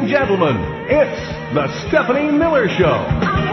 and gentlemen, it's the Stephanie Miller Show.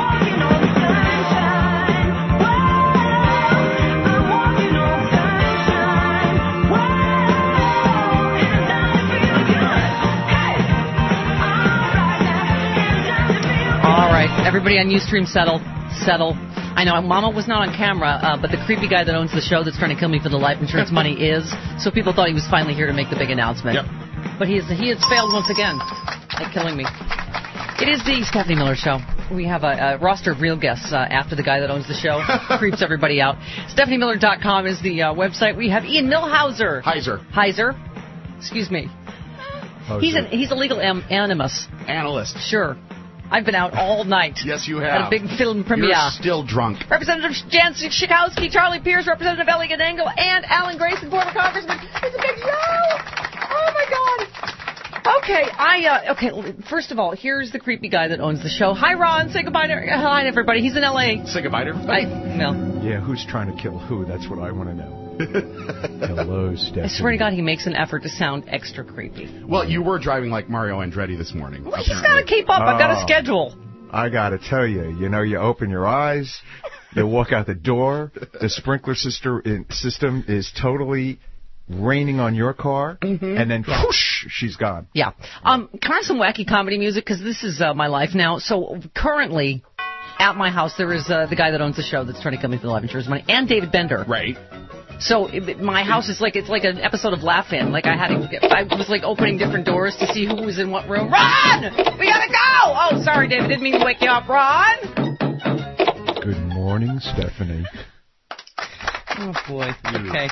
All right, everybody on Ustream, settle. I know Mama was not on camera, but the creepy guy that owns the show that's trying to kill me for the life insurance money is. So people thought he was finally here to make the big announcement. Yep. But he has failed once again at killing me. It is the Stephanie Miller Show. We have a roster of real guests after the guy that owns the show creeps everybody out. StephanieMiller.com is the website. We have Ian Millhauser. Heiser. Excuse me. Hauser. He's a legal animus. Analyst. Sure. I've been out all night. Yes, you have. At a big film premiere. You're still drunk. Representative Jan Schakowsky, Charlie Pierce, Representative Elliot Engel, and Alan Grayson, former congressman. It's a big show! Oh, my God. Okay, first of all, here's the creepy guy that owns the show. Hi, Ron. Say goodbye to everybody. He's in L.A. Say goodbye to Yeah, who's trying to kill who? That's what I want to know. Hello, Stephanie. I swear to God, he makes an effort to sound extra creepy. Well, you were driving like Mario Andretti this morning. Well, he's got to keep up. I've got a schedule. I got to tell you, you open your eyes, you walk out the door, the sprinkler system is totally raining on your car, and then whoosh, she's gone. Yeah. Kind of some wacky comedy music, because this is my life now. So currently, at my house, there is the guy that owns the show that's trying to kill me for the life insurance money, and David Bender. Right. So my house is it's like an episode of Laugh-In. Like I was like opening different doors to see who was in what room. Ron! We gotta go! Oh, sorry, David. Didn't mean to wake you up. Ron! Good morning, Stephanie. Oh, boy. Okay.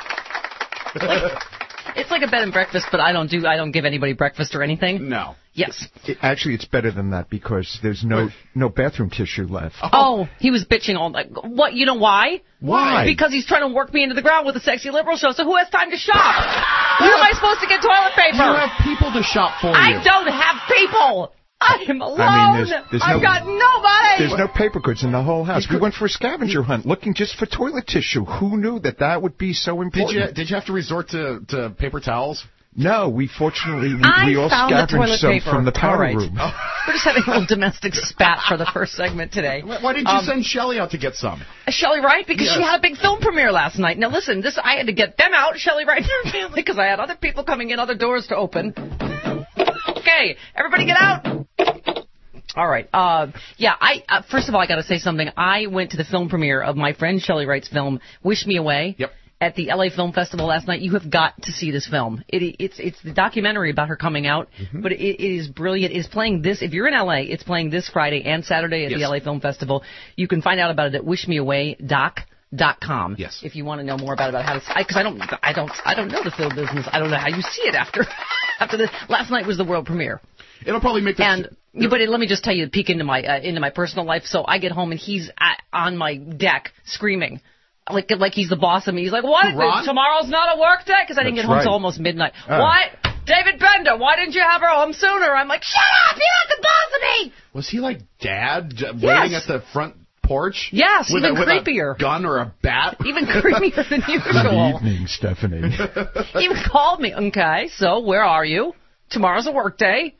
It's like a bed and breakfast, but I don't give anybody breakfast or anything. No. Yes. Actually, it's better than that because there's no bathroom tissue left. Oh, he was bitching all night. What? You know why? Why? Because he's trying to work me into the ground with a sexy liberal show. So who has time to shop? Where am I supposed to get toilet paper? You have people to shop for you. I don't have people. I'm alone. I've got nobody. There's no paper goods in the whole house. We went for a scavenger hunt looking just for toilet tissue. Who knew that would be so important? Did you have to resort to paper towels? No, we fortunately we all scavenged some from the powder room. Oh. We're just having a little domestic spat for the first segment today. Why didn't you send Shelley out to get some? Shelley Wright, because she had a big film premiere last night. Now listen, I had to get them out, Shelley Wright and her family, because I had other people coming in, other doors to open. Okay, everybody get out. All right. First of all, I got to say something. I went to the film premiere of my friend Shelley Wright's film, Wish Me Away. Yep. At the LA Film Festival last night. You have got to see this film. It's the documentary about her coming out, but it is brilliant. It's playing this, if you're in LA, it's playing this Friday and Saturday at the LA Film Festival. You can find out about it at wishmeawaydoc.com. Yes. If you want to know more about how to, because I don't know the film business. I don't know how you see it after this. Last night was the world premiere. It'll probably make but let me just tell you, peek into my personal life. So I get home and he's on my deck screaming. Like he's the boss of me. He's like, what? Tomorrow's not a work day? Because I didn't get home until almost midnight. What? David Bender, why didn't you have her home sooner? I'm like, shut up! You're not the boss of me! Was he like Dad waiting at the front porch? Yes, even With creepier. a gun or a bat? Even creepier than usual. Good evening, Stephanie. He even called me. Okay, so where are you? Tomorrow's a work day.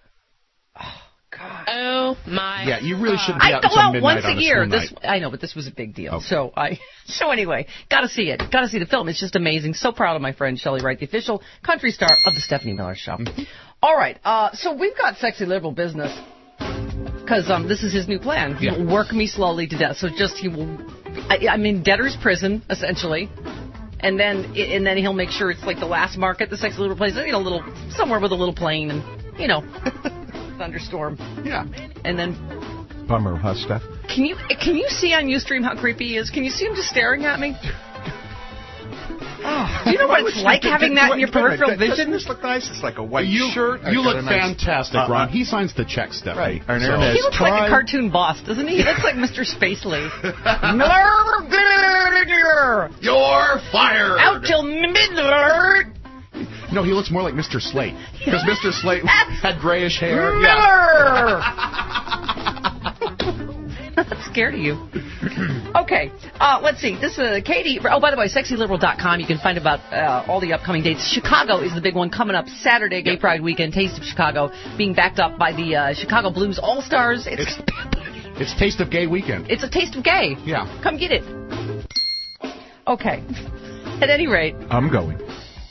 God. Oh my! Yeah, you really shouldn't be out until midnight once on a year. night. I know, but this was a big deal. Okay. So anyway, got to see it. Got to see the film. It's just amazing. So proud of my friend Shelley Wright, the official country star of the Stephanie Miller Show. Mm-hmm. All right, so we've got sexy liberal business because this is his new plan. He will work me slowly to death. So I'm in debtor's prison essentially. And then he'll make sure it's like the last market, the sexy liberal place, somewhere with a little plane and thunderstorm. Yeah. And then bummer, huh, Steph? Can you see on Ustream how creepy he is? Can you see him just staring at me? Oh, do you know what it's like having that in your peripheral vision? Doesn't this look nice? It's like a white shirt. You look fantastic, Ron. He signs the check, Steph. Right. He looks like a cartoon boss, doesn't he? He looks like Mr. Spacely. You're fired. Out till midnight. No, he looks more like Mr. Slate. Because Mr. Slate had grayish hair. Miller! Let's scared of you. Okay, let's see. This is Katie. Oh, by the way, sexyliberal.com. You can find about all the upcoming dates. Chicago is the big one coming up Saturday, Gay Pride Weekend. Taste of Chicago, being backed up by the Chicago Blues All-Stars. It's Taste of Gay Weekend. It's a taste of gay. Yeah. Come get it. Okay. At any rate. I'm going.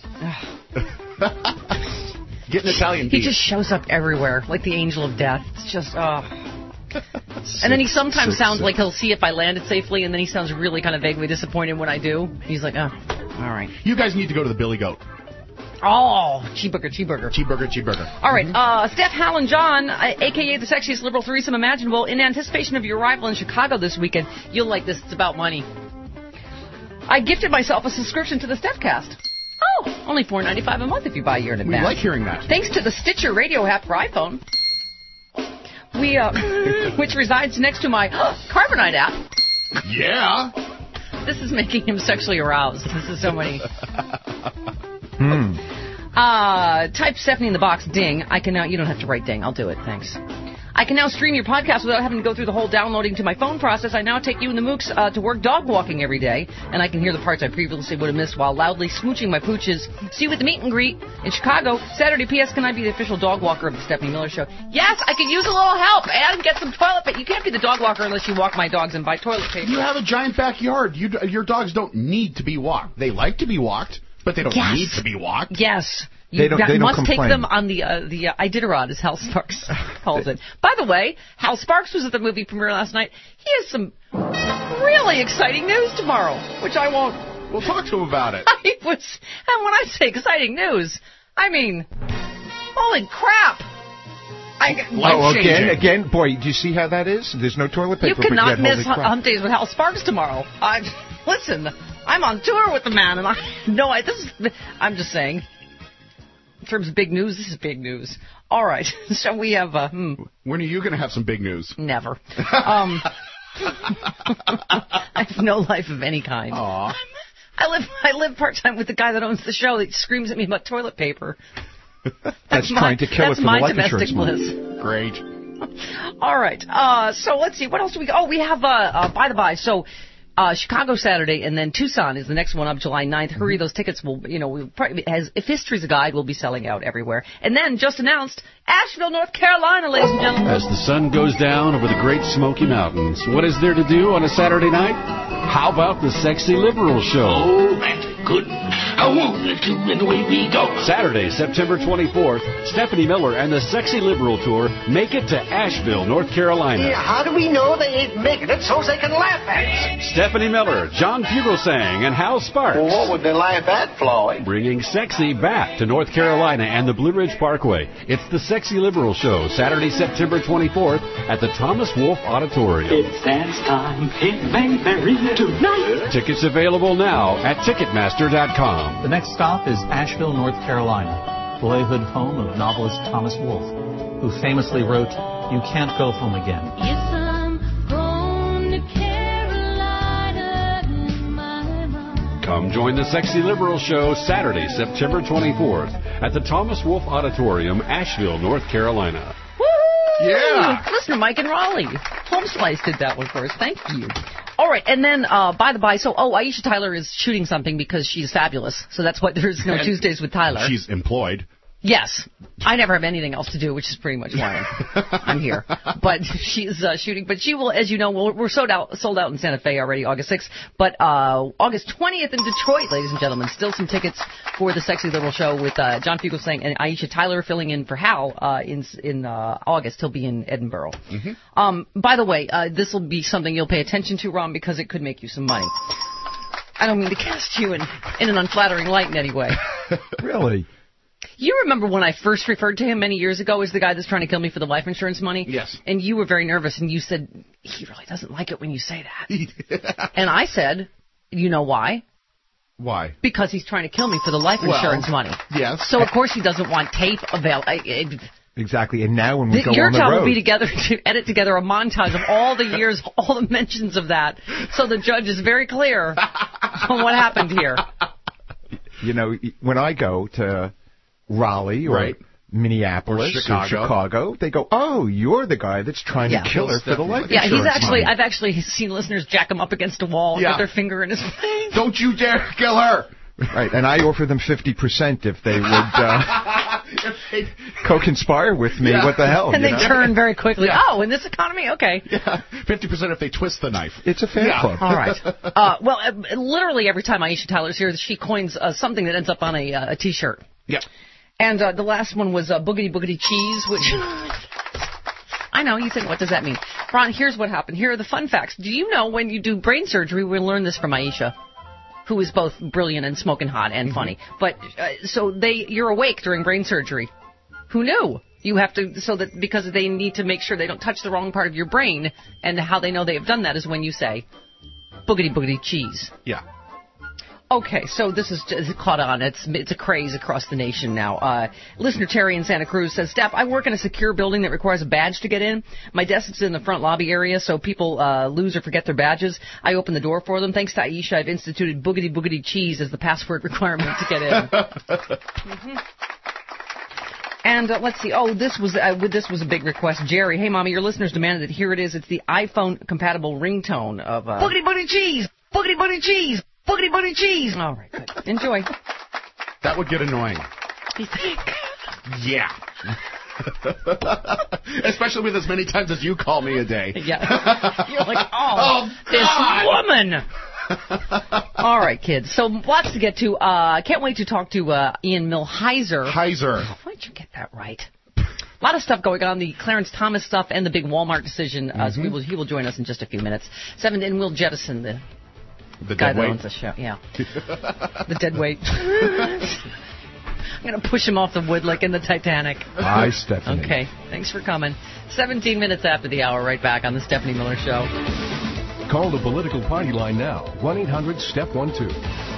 Get an Italian He beef. just shows up everywhere, like the angel of death. It's just, And then he sometimes sounds like he'll see if I landed safely, and then he sounds really kind of vaguely disappointed when I do. He's like, all right. You guys need to go to the Billy Goat. Oh, cheeseburger. Cheeseburger. All right, Steph Howland John, a.k.a. the sexiest liberal threesome imaginable, in anticipation of your arrival in Chicago this weekend. You'll like this. It's about money. I gifted myself a subscription to the StephCast. Oh, only $4.95 a month if you buy a year in advance. We like hearing that. Thanks to the Stitcher radio app for iPhone. Which resides next to my Carbonite app. Yeah. This is making him sexually aroused. This is so many. Type Stephanie in the box, ding. I can now, you don't have to write ding. I'll do it. Thanks. I can now stream your podcast without having to go through the whole downloading to my phone process. I now take you and the mooks to work dog walking every day, and I can hear the parts I previously would have missed while loudly smooching my pooches. See you at the meet and greet in Chicago Saturday. P.S. Can I be the official dog walker of the Stephanie Miller Show? Yes, I could use a little help and get some toilet paper. You can't be the dog walker unless you walk my dogs and buy toilet paper. You have a giant backyard. Your dogs don't need to be walked. They like to be walked, but they don't need to be walked. Yes. They don't must complain. take them on the Iditarod, as Hal Sparks calls it. By the way, Hal Sparks was at the movie premiere last night. He has some really exciting news tomorrow, which I won't. We'll talk to him about it. And when I say exciting news, I mean, holy crap! Again, boy, do you see how that is? There's no toilet paper. You cannot miss Hump Days with Hal Sparks tomorrow. Listen, I'm on tour with the man, and I'm just saying. In terms of big news, this is big news. All right, so we have... When are you going to have some big news? Never. I have no life of any kind. Aww. I live part-time with the guy that owns the show that screams at me about toilet paper. That's trying to kill it for the life insurance money. Great. All right, so let's see. What else do we... Oh, we have, by the by, so... Chicago Saturday, and then Tucson is the next one up July 9th. Hurry, those tickets will, if history's a guide, will be selling out everywhere. And then, just announced, Asheville, North Carolina, ladies and gentlemen. As the sun goes down over the Great Smoky Mountains, what is there to do on a Saturday night? How about the Sexy Liberal Show? Oh, that's good. I want to, and away we go. Saturday, September 24th, Stephanie Miller and the Sexy Liberal Tour make it to Asheville, North Carolina. Yeah, how do we know they ain't making it so they can laugh at us? Stephanie Miller, John Fugelsang, and Hal Sparks. Well, what would they laugh at, Floyd? Bringing sexy back to North Carolina and the Blue Ridge Parkway. It's the Sexy Liberal Show, Saturday, September 24th at the Thomas Wolfe Auditorium. It's dance time in Mayberry tonight. Tickets available now at Ticketmaster.com. The next stop is Asheville, North Carolina, boyhood home of novelist Thomas Wolfe, who famously wrote, "You can't go home again." Yes, I'm going to Carolina in my mind. Come join the Sexy Liberal Show Saturday, September 24th at the Thomas Wolfe Auditorium, Asheville, North Carolina. Woo! Yeah. Listen to Mike and Raleigh. Home Slice did that one for us. Thank you. All right, and then, by the by, Aisha Tyler is shooting something because she's fabulous. So that's why there's no Tuesdays with Tyler. She's employed. Yes. I never have anything else to do, which is pretty much why I'm here. But she's shooting. But she will, as you know, we're sold out in Santa Fe already, August 6th. But August 20th in Detroit, ladies and gentlemen. Still some tickets for the Sexy Liberal Show with John Fugelsang and Aisha Tyler filling in for Hal in August. He'll be in Edinburgh. Mm-hmm. By the way, this will be something you'll pay attention to, Ron, because it could make you some money. I don't mean to cast you in an unflattering light in any way. Really? You remember when I first referred to him many years ago as the guy that's trying to kill me for the life insurance money? Yes. And you were very nervous, and you said, he really doesn't like it when you say that. And I said, you know why? Why? Because he's trying to kill me for the life insurance money. Yes. So, of course, he doesn't want tape available. Exactly. And now when we go your on the job road... will be to edit together a montage of all the years, all the mentions of that, so the judge is very clear on what happened here. You know, when I go to Raleigh or Minneapolis Or or Chicago. Chicago, they go, "Oh, you're the guy that's trying Yeah. to kill her for the life Yeah, insurance money." I've actually seen listeners jack him up against a wall, Yeah. get their finger in his face. Don't you dare kill her! Right, and I offer them 50% if they would co-conspire with me. Yeah. What the hell? And you they know? turn very quickly. Yeah. Oh, in this economy? Okay. Yeah, 50% if they twist the knife. It's a fan club. All right. Well, literally every time Aisha Tyler's here, she coins something that ends up on a T-shirt. Yeah. And the last one was Boogity Boogity Cheese, which... I know, you think, what does that mean? Ron, here's what happened. Here are the fun facts. Do you know when you do brain surgery, we learned this from Aisha, who is both brilliant and smoking hot and funny. But, you're awake during brain surgery. Who knew? You have to, because they need to make sure they don't touch the wrong part of your brain, and how they know they have done that is when you say, Boogity Boogity Cheese. Yeah. Okay, so this is just caught on. It's a craze across the nation now. Listener Terry in Santa Cruz says, Steph, I work in a secure building that requires a badge to get in. My desk is in the front lobby area, so people lose or forget their badges. I open the door for them. Thanks to Aisha, I've instituted Boogity Boogity Cheese as the password requirement to get in. And let's see. Oh, this was a big request. Jerry, hey, Mommy, your listeners demanded it. Here it is. It's the iPhone-compatible ringtone of... Boogity Boogity Cheese! Boogity Boogity Cheese! Boogity Boogity Cheese! All right, good. Enjoy. That would get annoying. You think? Yeah. Especially with as many times as you call me a day. Yeah. You're like, this woman! All right, kids. So lots to get to. Can't wait to talk to Ian Millhiser. Why'd you get that right? A lot of stuff going on, the Clarence Thomas stuff and the big Walmart decision. So he will join us in just a few minutes. And we'll jettison the guy that owns the show. Yeah. The dead weight. I'm going to push him off the wood like in the Titanic. Bye, Stephanie. Okay. Thanks for coming. 17 minutes after the hour, right back on the Stephanie Miller Show. Call the political party line now. 1-800-STEP-12.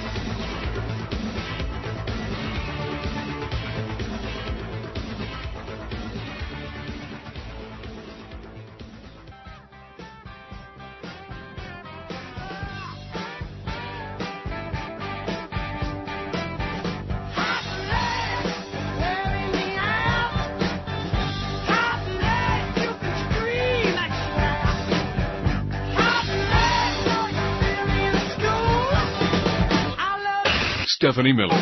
Stephanie Miller.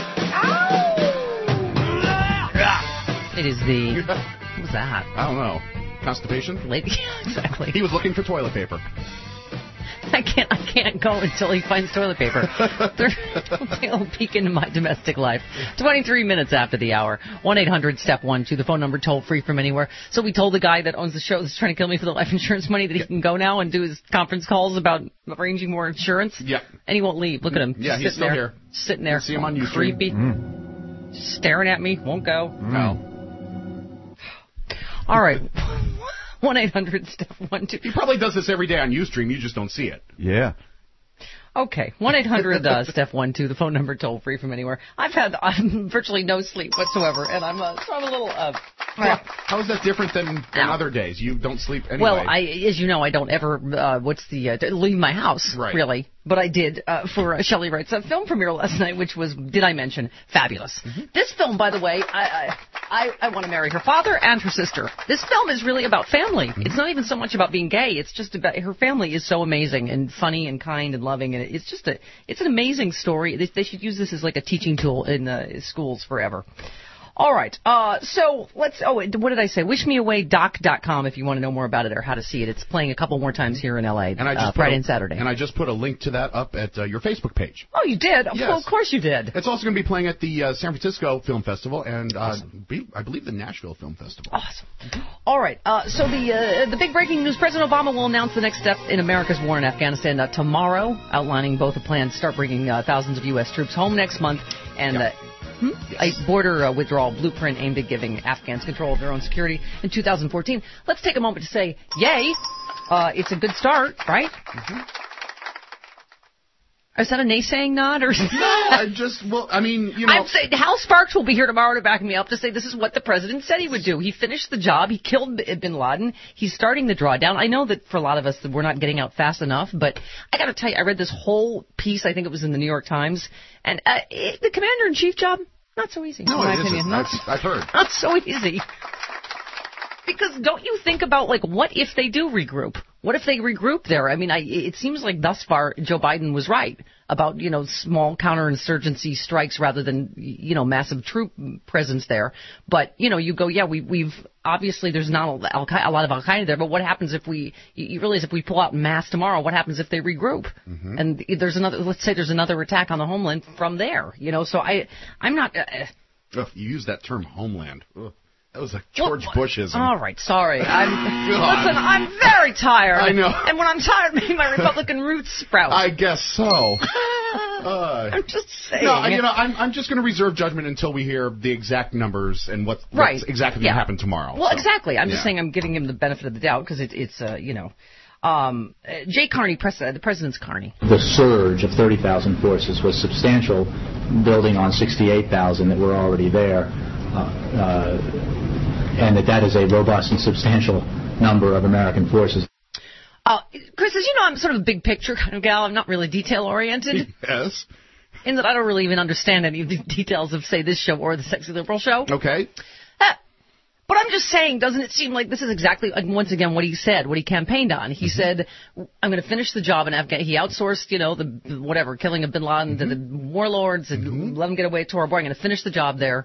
It is the... What was that? I don't know. Constipation? Lady, exactly. He was looking for toilet paper. I can't go until he finds toilet paper. Take a little peek into my domestic life. 23 minutes after the hour. 1-800-STEP-12. The phone number toll free from anywhere. So we told the guy that owns the show that's trying to kill me for the life insurance money that he can go now and do his conference calls about arranging more insurance. Yeah. And he won't leave. Look at him. Yeah, he's still here. Sitting there. See him on YouTube. Creepy. Staring at me. Won't go. No. All right. 1-800-STEP-12. He probably does this every day on Ustream. You just don't see it. Yeah. Okay, 1-800-STEP-12, the phone number toll free from anywhere. I've had virtually no sleep whatsoever, and I'm a little... How is that different than other days? You don't sleep anyway. Well, as you know, I don't ever, leave my house, really. But I did for Shelley Wright's film premiere last night, which was, did I mention, fabulous. This film, by the way, I want to marry her father and her sister. This film is really about family. It's not even so much about being gay. It's just about, her family is so amazing and funny and kind and loving, and it's just it's an amazing story. They should use this as like a teaching tool in schools forever. All right. So let's. Oh, what did I say? WishMeAwayDoc.com if you want to know more about it or how to see it. It's playing a couple more times here in L.A. Friday and Saturday. And I just put a link to that up at your Facebook page. Oh, you did? Yes. Well, of course you did. It's also going to be playing at the San Francisco Film Festival and I believe the Nashville Film Festival. Awesome. All right. So the big breaking news: President Obama will announce the next step in America's war in Afghanistan tomorrow, outlining both a plan to start bringing thousands of U.S. troops home next month and. A border withdrawal blueprint aimed at giving Afghans control of their own security in 2014. Let's take a moment to say, yay! It's a good start, right? Is that a naysaying nod? Or No, I'm saying Hal Sparks will be here tomorrow to back me up to say this is what the president said he would do. He finished the job. He killed bin Laden. He's starting the drawdown. I know that for a lot of us that we're not getting out fast enough, but I got to tell you, I read this whole piece. I think it was in the New York Times, and the commander-in-chief job. Not so easy, No, in my it opinion. isn't. Not, I've heard. not so easy. Because don't you think about, like, what if they do regroup? What if they regroup there? I mean, it seems like thus far Joe Biden was right about, small counterinsurgency strikes rather than, massive troop presence there. But, you go, yeah, we've obviously there's not a lot of Al-Qaeda there, but what happens if you realize if we pull out en masse tomorrow, what happens if they regroup? Mm-hmm. And let's say there's another attack on the homeland from there, so I'm not... You use that term homeland. Ugh. That was like George Bushism. All right, sorry. I'm very tired. I know. And when I'm tired, maybe my Republican roots sprout. I guess so. I'm just saying. No, I'm just going to reserve judgment until we hear the exact numbers and what's exactly going to happen tomorrow. Well, exactly. I'm just saying I'm giving him the benefit of the doubt because it's Jay Carney, the president's Carney. The surge of 30,000 forces was substantial, building on 68,000 that were already there. And that is a robust and substantial number of American forces. Chris, as you know, I'm sort of a big picture kind of gal. I'm not really detail-oriented. Yes. In that I don't really even understand any of the details of, say, this show or the Sexy Liberal show. Okay. But I'm just saying, doesn't it seem like this is exactly, once again, what he said, what he campaigned on? He said, I'm going to finish the job in Afghanistan. He outsourced, killing of bin Laden to the warlords and let them get away at Tora Bora. I'm going to finish the job there.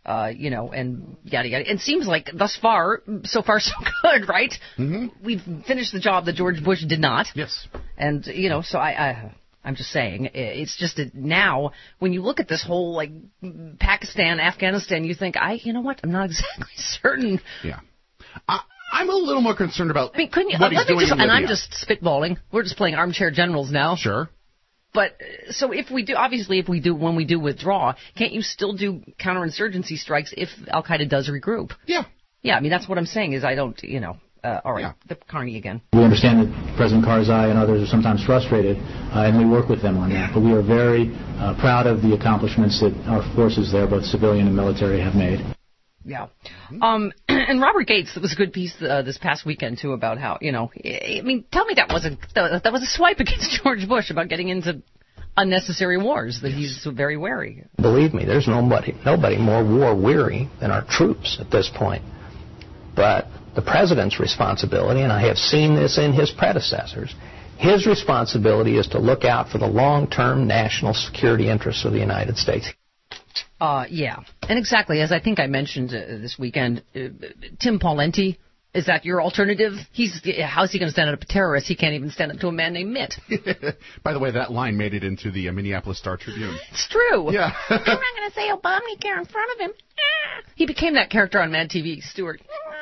And yada yada. It seems like thus far, so far so good, right? Mm-hmm. We've finished the job that George Bush did not. Yes. And so I'm just saying, it's just that now when you look at this whole Pakistan, Afghanistan, you think, I'm not exactly certain. Yeah. I'm a little more concerned about couldn't you, what he's doing in Libya. And I'm just spitballing. We're just playing armchair generals now. Sure. But so when we do withdraw, can't you still do counterinsurgency strikes if Al-Qaeda does regroup? Yeah. Yeah, I mean, that's what I'm saying is I don't, all right, the Carney again. We understand that President Karzai and others are sometimes frustrated, and we work with them on that. But we are very proud of the accomplishments that our forces there, both civilian and military, have made. Yeah. And Robert Gates, that was a good piece this past weekend, too, about how, I mean, tell me that was a swipe against George Bush about getting into unnecessary wars, that he's very wary. Believe me, there's nobody more war-weary than our troops at this point. But the president's responsibility, and I have seen this in his predecessors, his responsibility is to look out for the long-term national security interests of the United States. Yeah, and exactly, as I think I mentioned this weekend, Tim Pawlenty, is that your alternative? How's he going to stand up to a terrorist? He can't even stand up to a man named Mitt. By the way, that line made it into the Minneapolis Star-Tribune. It's true. Yeah. I'm not going to say Obamacare in front of him. He became that character on Mad TV, Stewart.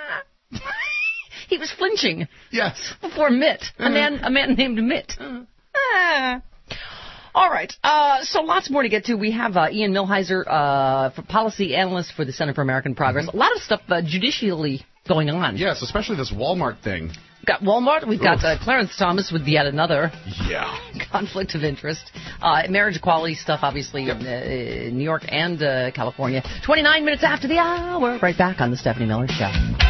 He was flinching. Yes. Before Mitt, a man named Mitt. All right, so lots more to get to. We have Ian Millhiser, policy analyst for the Center for American Progress. A lot of stuff judicially going on. Yes, especially this Walmart thing. We've got Walmart. We've got Clarence Thomas with yet another conflict of interest. Marriage equality stuff, obviously, in New York and California. 29 minutes after the hour. Right back on the Stephanie Miller Show.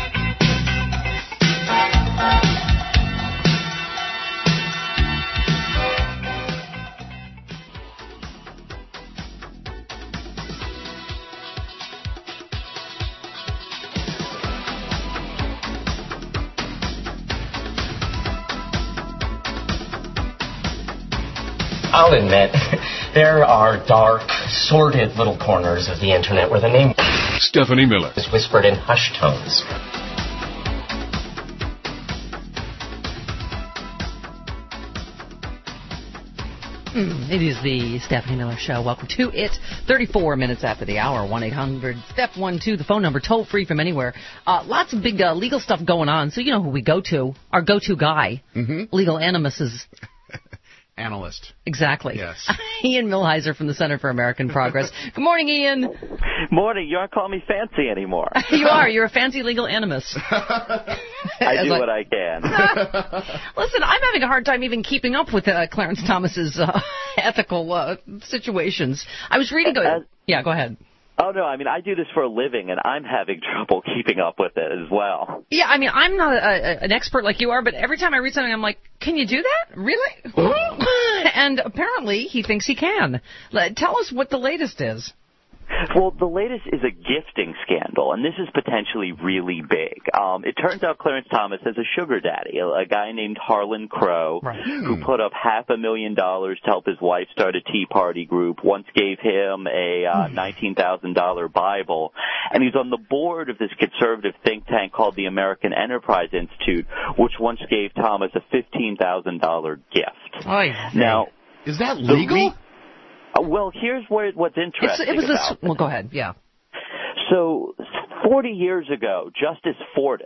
I'll admit, there are dark, sordid little corners of the internet where the name Stephanie Miller is whispered in hushed tones. It is the Stephanie Miller Show. Welcome to it. 34 minutes after the hour. 1-800-STEP-12, the phone number, toll free from anywhere. Lots of big legal stuff going on. So you know who we go to. Our go-to guy. Legal Animus is... Analyst. Exactly. Yes. Ian Millhiser from the Center for American Progress. Good morning, Ian. Morning. You aren't calling me fancy anymore. You are. You're a fancy legal animus. I do what I can. Listen, I'm having a hard time even keeping up with Clarence Thomas's ethical situations. I was reading... Yeah, go ahead. Oh, no, I mean, I do this for a living, and I'm having trouble keeping up with it as well. Yeah, I mean, I'm not an expert like you are, but every time I read something, I'm like, can you do that? Really? And apparently, he thinks he can. Tell us what the latest is. Well, the latest is a gifting scandal, and this is potentially really big. It turns out Clarence Thomas has a sugar daddy, a guy named Harlan Crow, who put up $500,000 to help his wife start a Tea Party group, once gave him a $19,000 Bible, and he's on the board of this conservative think tank called the American Enterprise Institute, which once gave Thomas a $15,000 gift. Now, is that legal? Well, here's what's interesting Well, go ahead. Yeah. So, 40 years ago, Justice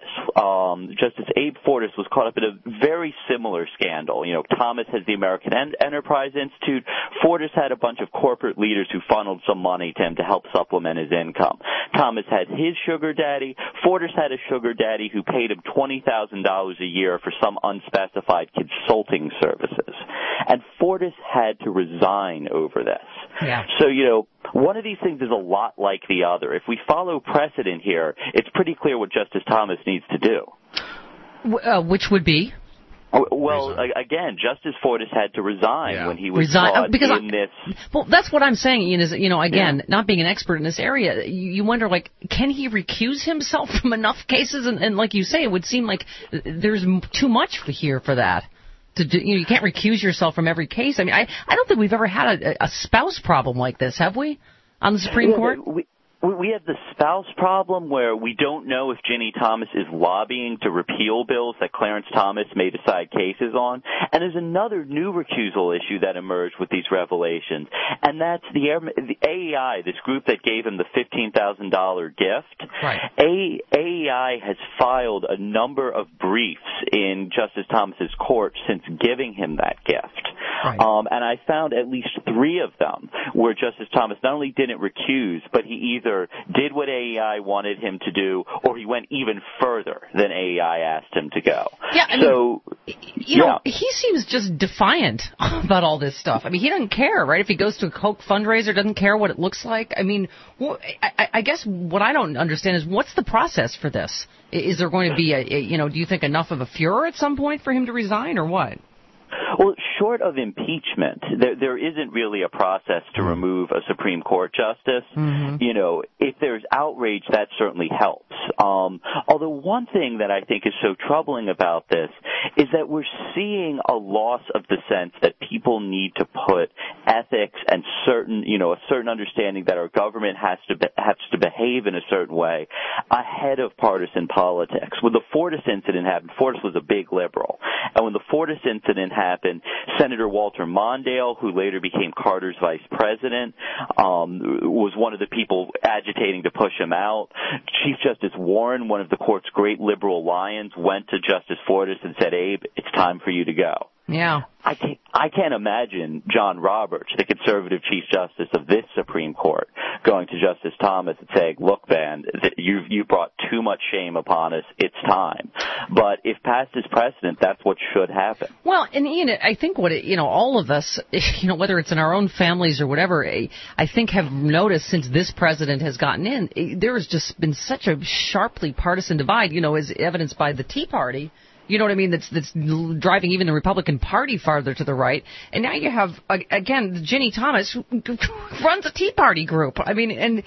Abe Fortas was caught up in a very similar scandal. You know, Thomas has the American Enterprise Institute. Fortas had a bunch of corporate leaders who funneled some money to him to help supplement his income. Thomas had his sugar daddy. Fortas had a sugar daddy who paid him $20,000 a year for some unspecified consulting services. And Fortas had to resign over this. Yeah. So, you know, one of these things is a lot like the other. If we follow precedent here, it's pretty clear what Justice Thomas needs to do. Which would be? Well, again, Justice Fortas had to resign when he was caught in this. Well, that's what I'm saying, Ian, is, you know, again, not being an expert in this area, you wonder, like, can he recuse himself from enough cases? And like you say, it would seem like there's too much here for that. You can't recuse yourself from every case. I mean, I don't think we've ever had a spouse problem like this, have we, on the Supreme Court? We have the spouse problem where we don't know if Ginny Thomas is lobbying to repeal bills that Clarence Thomas may decide cases on. And there's another new recusal issue that emerged with these revelations, and that's the AEI, this group that gave him the $15,000 gift. Right. AEI has filed a number of briefs in Justice Thomas's court since giving him that gift. Right. And I found at least 3 of them where Justice Thomas not only didn't recuse, but he either did what AEI wanted him to do, or he went even further than AEI asked him to go. Yeah, I mean, you know, he seems just defiant about all this stuff. I mean, he doesn't care, right? If he goes to a Coke fundraiser, doesn't care what it looks like. I mean, I guess what I don't understand is what's the process for this? Is there going to be do you think enough of a furor at some point for him to resign, or what? Well, short of impeachment, there isn't really a process to remove a Supreme Court justice. Mm-hmm. You know, if there's outrage, that certainly helps. Although one thing that I think is so troubling about this is that we're seeing a loss of the sense that people need to put ethics and a certain understanding that our government has to behave in a certain way ahead of partisan politics. When the Fortas incident happened, Fortas was a big liberal, and when the Fortas incident happened, Senator Walter Mondale, who later became Carter's vice president, was one of the people agitating to push him out. Chief Justice Warren, one of the court's great liberal lions, went to Justice Fortas and said, "Abe, it's time for you to go." Yeah. I can't imagine John Roberts, the conservative Chief Justice of this Supreme Court, going to Justice Thomas and saying, "Look, man, you brought too much shame upon us. It's time." But if past is precedent, that's what should happen. Well, and Ian, I think all of us, whether it's in our own families or whatever, I think have noticed since this president has gotten in, there has just been such a sharply partisan divide, as evidenced by the Tea Party. You know what I mean? That's driving even the Republican Party farther to the right. And now you have, again, Ginny Thomas, who runs a Tea Party group. I mean, and,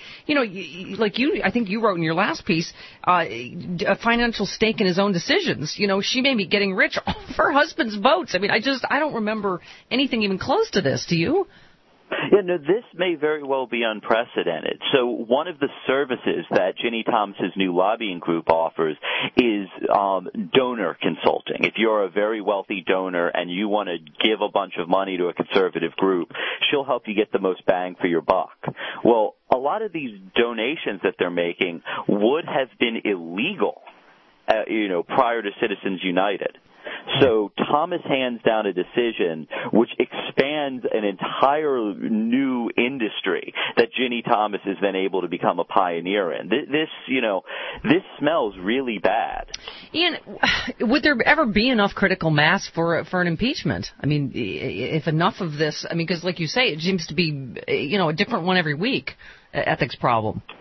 I think you wrote in your last piece, a financial stake in his own decisions. She may be getting rich off her husband's votes. I mean, I don't remember anything even close to this. Do you? Yeah, no, this may very well be unprecedented. So one of the services that Ginny Thomas's new lobbying group offers is donor consulting. If you're a very wealthy donor and you want to give a bunch of money to a conservative group, she'll help you get the most bang for your buck. Well, a lot of these donations that they're making would have been illegal, prior to Citizens United. So Thomas hands down a decision which expands an entire new industry that Ginny Thomas is then able to become a pioneer in. This smells really bad. Ian, would there ever be enough critical mass for an impeachment? I mean, if enough of this, because like you say, it seems to be, a different one every week, ethics problem.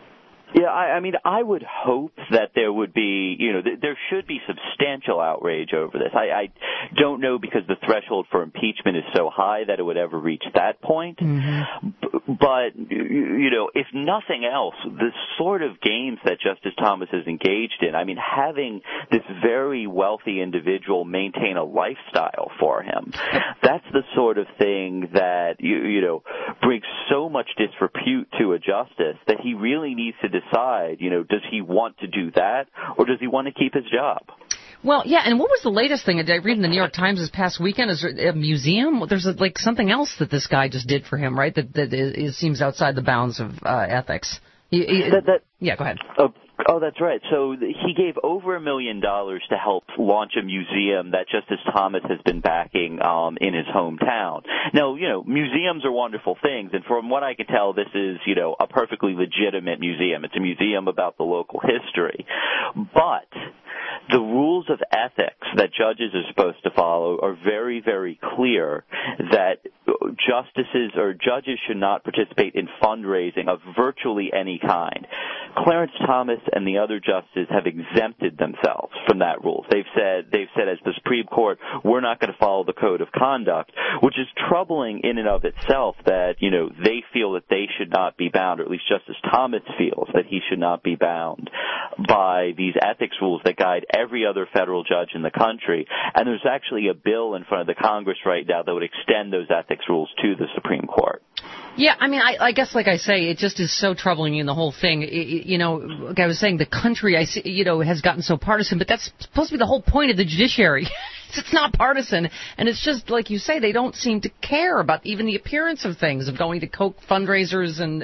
Yeah, I mean, I would hope that there would be, there should be substantial outrage over this. I don't know because the threshold for impeachment is so high that it would ever reach that point. Mm-hmm. But, if nothing else, the sort of games that Justice Thomas is engaged in, I mean, having this very wealthy individual maintain a lifestyle for him, that's the sort of thing that, brings so much disrepute to a justice that he really needs to decide, does he want to do that or does he want to keep his job? Well, yeah, and what was the latest thing? Did I read in the New York Times this past weekend? Is there a museum? There's something else that this guy just did for him, right? That seems outside the bounds of ethics. Yeah, go ahead. Oh, that's right. So he gave over $1 million to help launch a museum that Justice Thomas has been backing in his hometown. Now, museums are wonderful things, and from what I can tell, this is, a perfectly legitimate museum. It's a museum about the local history. But the rules of ethics that judges are supposed to follow are very, very clear that justices or judges should not participate in fundraising of virtually any kind. Clarence Thomas and the other justices have exempted themselves from that rule. They've said as the Supreme Court, we're not going to follow the code of conduct, which is troubling in and of itself that, they feel that they should not be bound, or at least Justice Thomas feels that he should not be bound by these ethics rules that guide every other federal judge in the country. And there's actually a bill in front of the Congress right now that would extend those ethics rules to the Supreme Court. Yeah, I mean, I guess, like I say, it just is so troubling in the whole thing. Like I was saying, the country, has gotten so partisan, but that's supposed to be the whole point of the judiciary. It's not partisan, and it's just, like you say, they don't seem to care about even the appearance of things, of going to Coke fundraisers, and,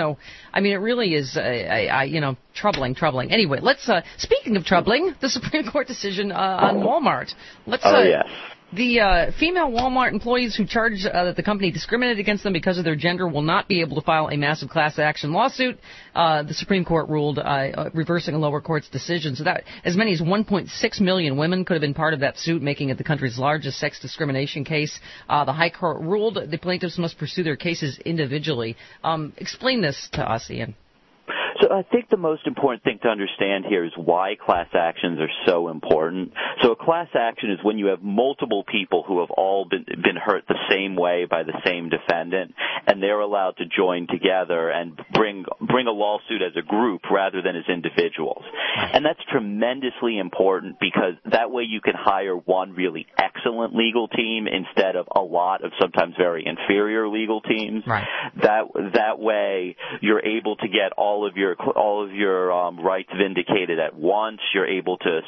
I mean, it really is, troubling. Anyway, let's, speaking of troubling, the Supreme Court decision on Walmart. Yes. The female Walmart employees who charge that the company discriminated against them because of their gender will not be able to file a massive class action lawsuit. The Supreme Court ruled reversing a lower court's decision. So that as many as 1.6 million women could have been part of that suit, making it the country's largest sex discrimination case. The High Court ruled the plaintiffs must pursue their cases individually. Explain this to us, Ian. So I think the most important thing to understand here is why class actions are so important. So a class action is when you have multiple people who have all been hurt the same way by the same defendant, and they're allowed to join together and bring a lawsuit as a group rather than as individuals. And that's tremendously important because that way you can hire one really excellent legal team instead of a lot of sometimes very inferior legal teams. Right. That way you're able to get all of your rights vindicated at once. You're able to,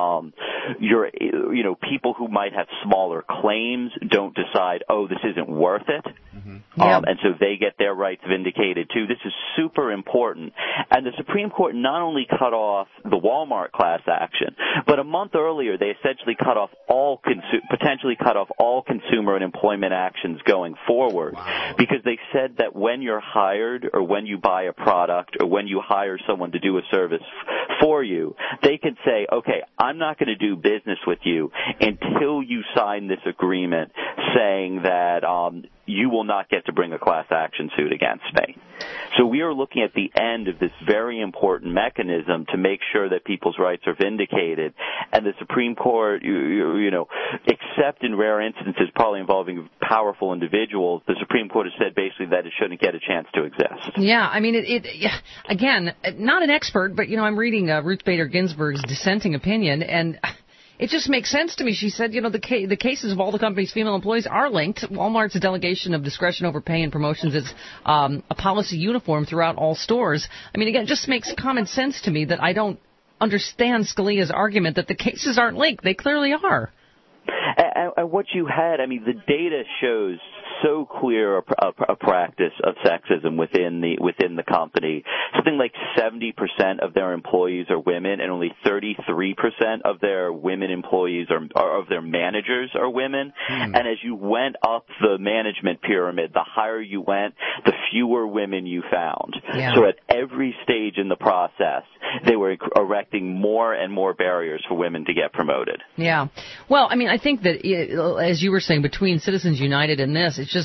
people who might have smaller claims don't decide, this isn't worth it. Mm-hmm. And so they get their rights vindicated too. This is super important. And the Supreme Court not only cut off the Walmart class action, but a month earlier they essentially potentially cut off all consumer and employment actions going forward. Wow. Because they said that when you're hired or when you buy a product or when you hire someone to do a service for you, they can say, okay, I'm not going to do business with you until you sign this agreement saying that you will not get to bring a class action suit against me. So we are looking at the end of this very important mechanism to make sure that people's rights are vindicated. And the Supreme Court, except in rare instances probably involving powerful individuals, the Supreme Court has said basically that it shouldn't get a chance to exist. Yeah, I mean, again, not an expert, but, I'm reading Ruth Bader Ginsburg's dissenting opinion, and it just makes sense to me. She said, the cases of all the company's female employees are linked. Walmart's delegation of discretion over pay and promotions is a policy uniform throughout all stores. I mean, again, it just makes common sense to me that I don't understand Scalia's argument that the cases aren't linked. They clearly are. And what you had, the data shows so clear a practice of sexism within the company. Something like 70% of their employees are women, and only 33% of their women employees or of their managers are women. And as you went up the management pyramid, the higher you went, the fewer women you found. Yeah. So at every stage in the process, they were erecting more and more barriers for women to get promoted. Yeah. Well, I think that, as you were saying, between Citizens United and this, it's just,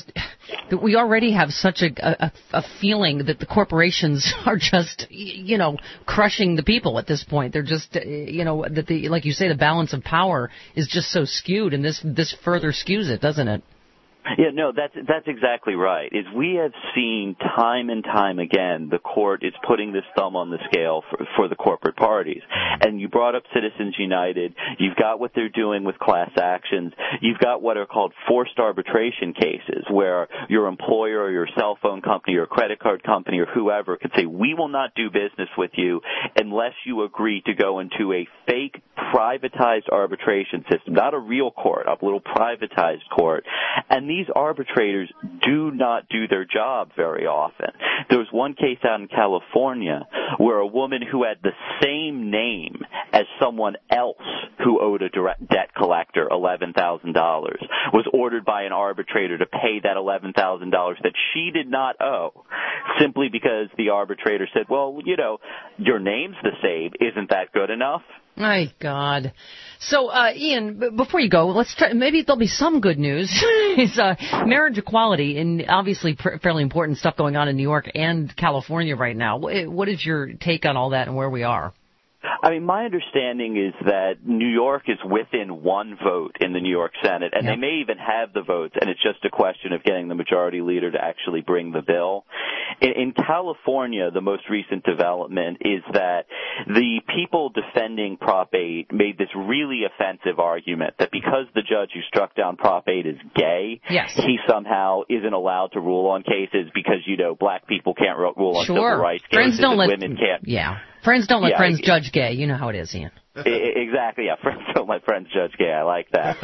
that we already have such a feeling that the corporations are just, crushing the people at this point. They're just, that like you say, the balance of power is just so skewed, and this further skews it, doesn't it? Yeah, no, that's exactly right. Is we have seen time and time again the court is putting this thumb on the scale for the corporate parties. And you brought up Citizens United. You've got what they're doing with class actions. You've got what are called forced arbitration cases where your employer or your cell phone company or credit card company or whoever could say, we will not do business with you unless you agree to go into a fake privatized arbitration system, not a real court, a little privatized court. And these arbitrators do not do their job very often. There was one case out in California where a woman who had the same name as someone else who owed a direct debt collector $11,000 was ordered by an arbitrator to pay that $11,000 that she did not owe, simply because the arbitrator said, well, your name's the same. Isn't that good enough? My God. So, Ian, before you go, let's try, maybe there'll be some good news. It's marriage equality, and obviously fairly important stuff going on in New York and California right now. What is your take on all that and where we are? I mean, my understanding is that New York is within one vote in the New York Senate, and they may even have the votes, and it's just a question of getting the majority leader to actually bring the bill. In California, the most recent development is that the people defending Prop 8 made this really offensive argument that because the judge who struck down Prop 8 is gay, he somehow isn't allowed to rule on cases because, black people can't rule on civil rights cases and women can't. Yeah. Friends don't let friends judge gay. You know how it is, Ian. Exactly, yeah. Friends don't let friends judge gay. I like that.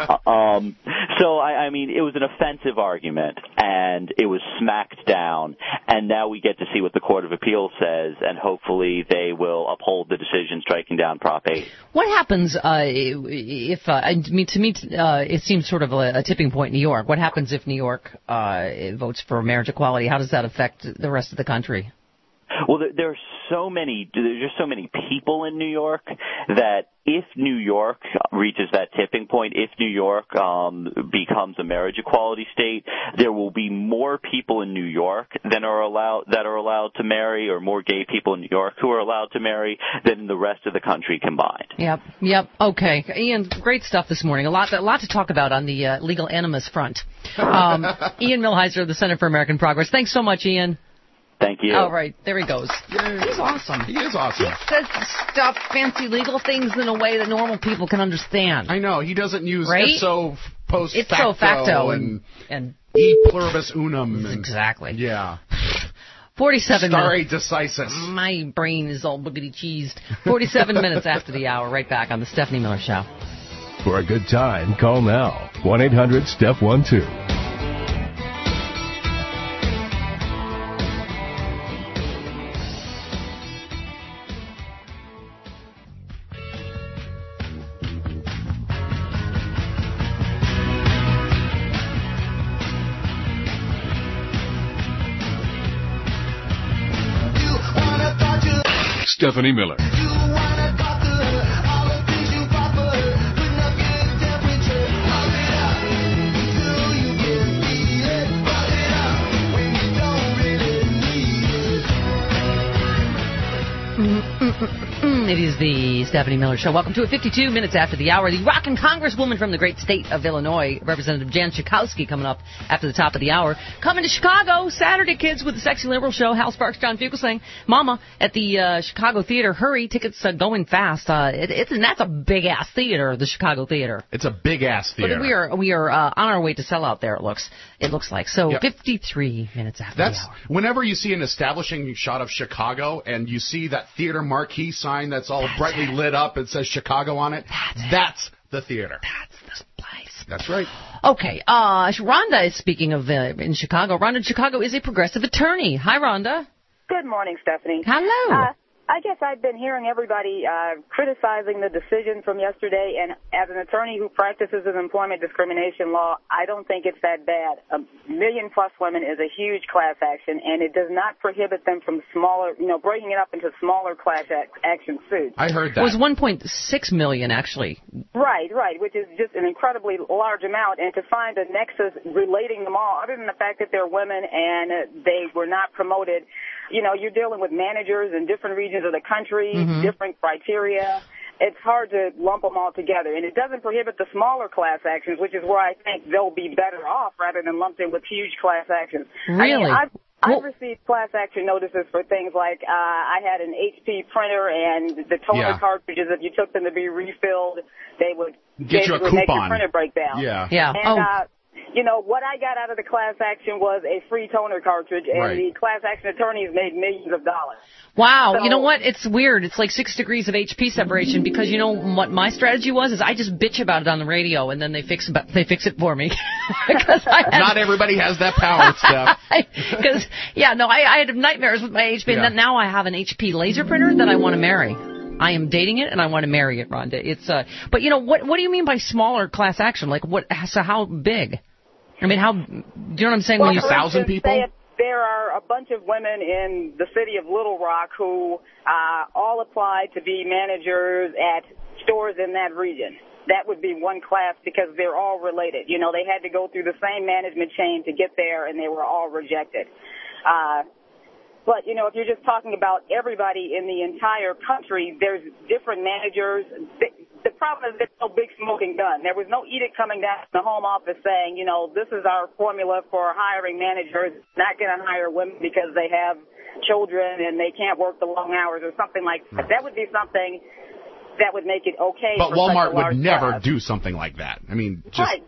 So, I mean, it was an offensive argument, and it was smacked down, and now we get to see what the Court of Appeals says, and hopefully they will uphold the decision striking down Prop 8. What happens if, to me, it seems sort of a tipping point in New York. What happens if New York votes for marriage equality? How does that affect the rest of the country? Well, there's just so many people in New York that if New York reaches that tipping point, if New York becomes a marriage equality state, there will be more people in New York that are allowed to marry, or more gay people in New York who are allowed to marry than in the rest of the country combined. Yep. Okay, Ian, great stuff this morning. A lot to talk about on the legal animus front. Ian Millhiser of the Center for American Progress. Thanks so much, Ian. Thank you. All right, there he goes. He's awesome. He is awesome. He says stuff, fancy legal things in a way that normal people can understand. I know. He doesn't use ipso post facto and e pluribus unum. Exactly. Yeah. 47 Stare minutes. decisis. My brain is all boogity cheesed. 47 minutes after the hour, right back on the Stephanie Miller Show. For a good time, call now. 1-800-STEP-12. Stephanie Miller. It is the Stephanie Miller Show. Welcome to it. 52 minutes after the hour. The rockin' Congresswoman from the great state of Illinois, Representative Jan Schakowsky, coming up after the top of the hour. Coming to Chicago Saturday, kids, with the Sexy Liberal Show. Hal Sparks, John Fugelsang, Mama at the Chicago Theater. Hurry, tickets going fast. And that's a big ass theater, the Chicago Theater. It's a big ass theater. But we are on our way to sell out there. It looks like. So 53 minutes after the hour. Whenever you see an establishing shot of Chicago and you see that theater marquee sign that's all brightly lit up and says Chicago on it, that's the theater. That's the place. That's right. Okay. Rhonda is speaking of in Chicago. Rhonda in Chicago is a progressive attorney. Hi, Rhonda. Good morning, Stephanie. Hello. I guess I've been hearing everybody criticizing the decision from yesterday, and as an attorney who practices an employment discrimination law, I don't think it's that bad. 1 million-plus women is a huge class action, and it does not prohibit them from smaller, breaking it up into smaller class action suits. I heard that. It was 1.6 million, actually. Right, which is just an incredibly large amount, and to find a nexus relating them all, other than the fact that they're women and they were not promoted, you're dealing with managers in different regions of the country, different criteria. It's hard to lump them all together. And it doesn't prohibit the smaller class actions, which is where I think they'll be better off rather than lumped in with huge class actions. Really? I've received class action notices for things like I had an HP printer and the toner cartridges, if you took them to be refilled, they would get you a make your coupon. printer break down. Yeah. And, what I got out of the class action was a free toner cartridge, and the class action attorneys made millions of dollars. Wow. So, you know what? It's weird. It's like 6 degrees of HP separation because you know what my strategy was? Is I just bitch about it on the radio, and then they fix it for me. Not everybody has that power, Steph. Because, I had nightmares with my HP, and then now I have an HP laser printer that I want to marry. I am dating it, and I want to marry it, Rhonda. It's but what do you mean by smaller class action? Like what? So how big? I mean, do you know what I'm saying? Well, when you 1,000 people. There are a bunch of women in the city of Little Rock who all applied to be managers at stores in that region. That would be one class because they're all related. They had to go through the same management chain to get there, and they were all rejected. But, if you're just talking about everybody in the entire country, there's different managers. The problem is there's no big smoking gun. There was no edict coming down from the Home Office saying, this is our formula for hiring managers. Not going to hire women because they have children and they can't work the long hours or something like that. That would be something that would make it okay. But for Walmart such a large would never class. do something like that. I mean,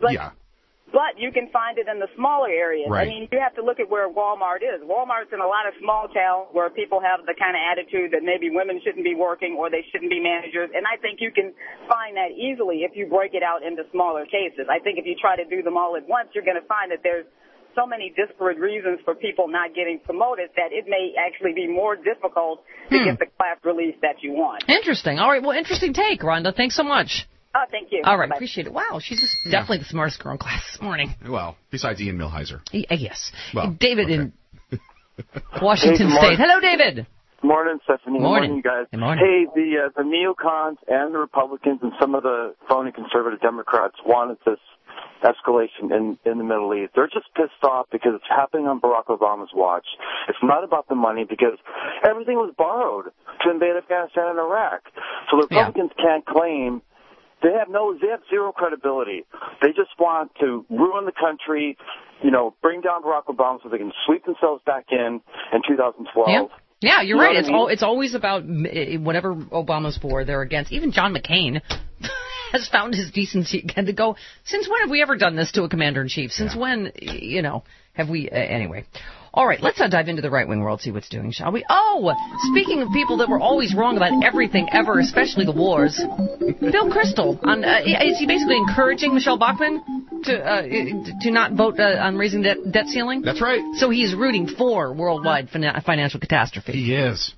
But you can find it in the smaller areas. Right. I mean, you have to look at where Walmart is. Walmart's in a lot of small towns where people have the kind of attitude that maybe women shouldn't be working or they shouldn't be managers. And I think you can find that easily if you break it out into smaller cases. I think if you try to do them all at once, you're going to find that there's so many disparate reasons for people not getting promoted that it may actually be more difficult to get the class release that you want. Interesting. All right. Well, interesting take, Rhonda. Thanks so much. Oh, thank you. All right, Bye-bye. Appreciate it. Wow, she's just definitely the smartest girl in class this morning. Well, besides Ian Millhiser. Yes. Well, David in Washington State. Hello, David. Morning, Stephanie. Morning. You guys. Good morning. Hey, the neocons and the Republicans and some of the phony conservative Democrats wanted this escalation in the Middle East. They're just pissed off because it's happening on Barack Obama's watch. It's not about the money because everything was borrowed to invade Afghanistan and Iraq. So the Republicans can't claim. They have zero credibility. They just want to ruin the country, bring down Barack Obama so they can sweep themselves back in 2012. Yeah, you're right. It's always about whatever Obama's for, they're against. Even John McCain has found his decency again to go, since when have we ever done this to a commander-in-chief? Since when, have we, anyway. All right, let's dive into the right-wing world, see what's doing, shall we? Oh, speaking of people that were always wrong about everything ever, especially the wars, Bill Kristol, is he basically encouraging Michelle Bachmann to not vote on raising the debt ceiling? That's right. So he's rooting for worldwide financial catastrophe. He is.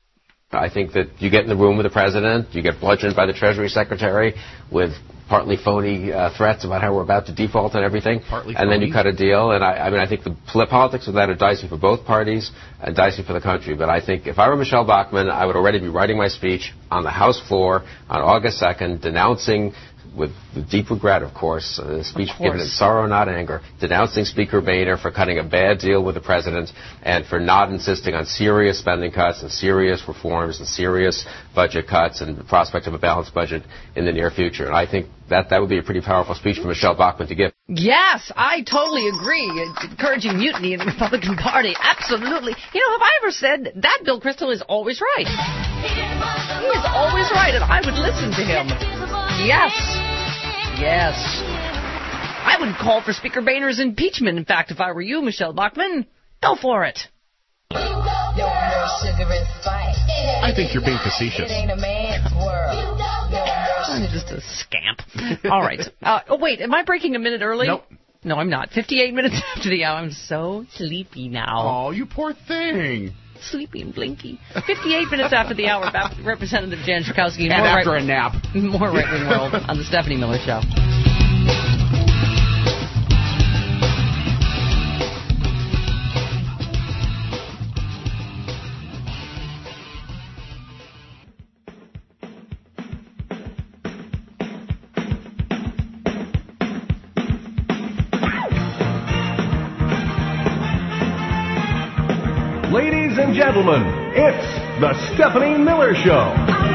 I think that you get in the room with the president, you get bludgeoned by the Treasury Secretary with partly phony threats about how we're about to default and everything, and then you cut a deal. And I think the politics of that are dicey for both parties and dicey for the country. But I think if I were Michelle Bachmann, I would already be writing my speech on the House floor on August 2nd, denouncing, with deep regret, of course, a speech given in sorrow, not anger, denouncing Speaker Boehner for cutting a bad deal with the president and for not insisting on serious spending cuts and serious reforms and serious budget cuts and the prospect of a balanced budget in the near future. And I think that would be a pretty powerful speech for Michelle Bachmann to give. Yes, I totally agree. Encouraging mutiny in the Republican Party. Absolutely. Have I ever said that Bill Kristol is always right? He is always right, and I would listen to him. Yes. I would call for Speaker Boehner's impeachment. In fact, if I were you, Michelle Bachmann, go for it. I think you're being facetious. I'm just a scamp. All right. Wait, am I breaking a minute early? Nope. No, I'm not. 58 minutes after the hour. I'm so sleepy now. Oh, you poor thing. sleepy and blinky. 58 minutes after the hour, back with Representative Jan Schakowsky. And after a nap. More Right Wing World on the Stephanie Miller Show. Ladies and gentlemen, it's the Stephanie Miller Show.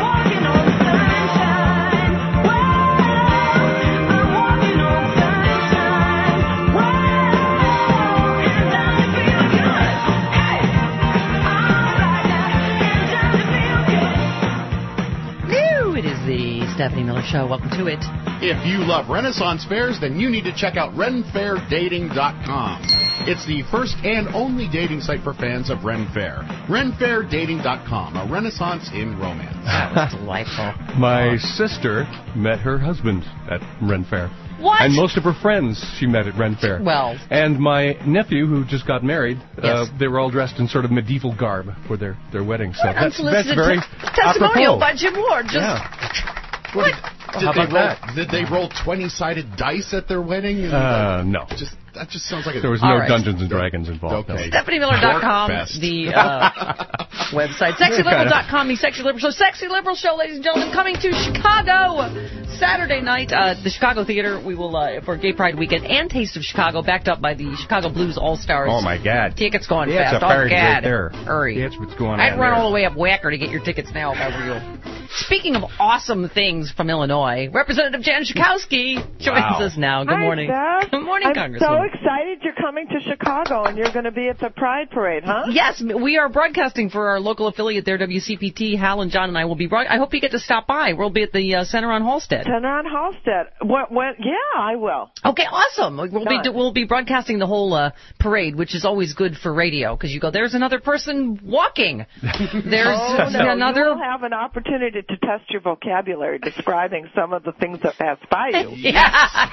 It is the Stephanie Miller Show. Welcome to it. If you love Renaissance fairs, then you need to check out RenFairDating.com. It's the first and only dating site for fans of Ren Fair. RenFairDating.com, a renaissance in romance. That was delightful. My sister met her husband at Ren Fair. What? And most of her friends she met at Ren Fair. Well. And my nephew, who just got married, Yes. they were all dressed in sort of medieval garb for their wedding. So that's Unsolicited very testimonial apropos. by Jim Ward. Just what? Did they roll 20-sided dice at their wedding? No. That just sounds like There was no Dungeons and Dragons involved. Okay. StephanieMiller.com, Dorkfest. the website. SexyLiberal.com, the Sexy Liberal Show. Sexy Liberal Show, ladies and gentlemen, coming to Chicago Saturday night. The Chicago Theater, we will, for Gay Pride Weekend and Taste of Chicago, backed up by the Chicago Blues All-Stars. Oh, my God. Tickets going Yeah, fast. it's a party God. right there. Hurry. That's what's going on I'd run there. all the way up Wacker to get your tickets now if I were you. Speaking of awesome things from Illinois, Representative Jan Schakowsky joins us now. Good morning. Hi, Steph. Good morning, I'm Congresswoman. so excited you're coming to Chicago and you're going to be at the Pride Parade, huh? Yes, we are broadcasting for our local affiliate there, WCPT. Hal and John and I will be I hope you get to stop by. We'll be at the Center on Halstead. Center on Halstead. Yeah, I will. Okay, awesome. We'll be broadcasting the whole parade, which is always good for radio because you go, there's another person walking. There's another. You will have an opportunity to test your vocabulary describing some of the things that pass by you. Yes,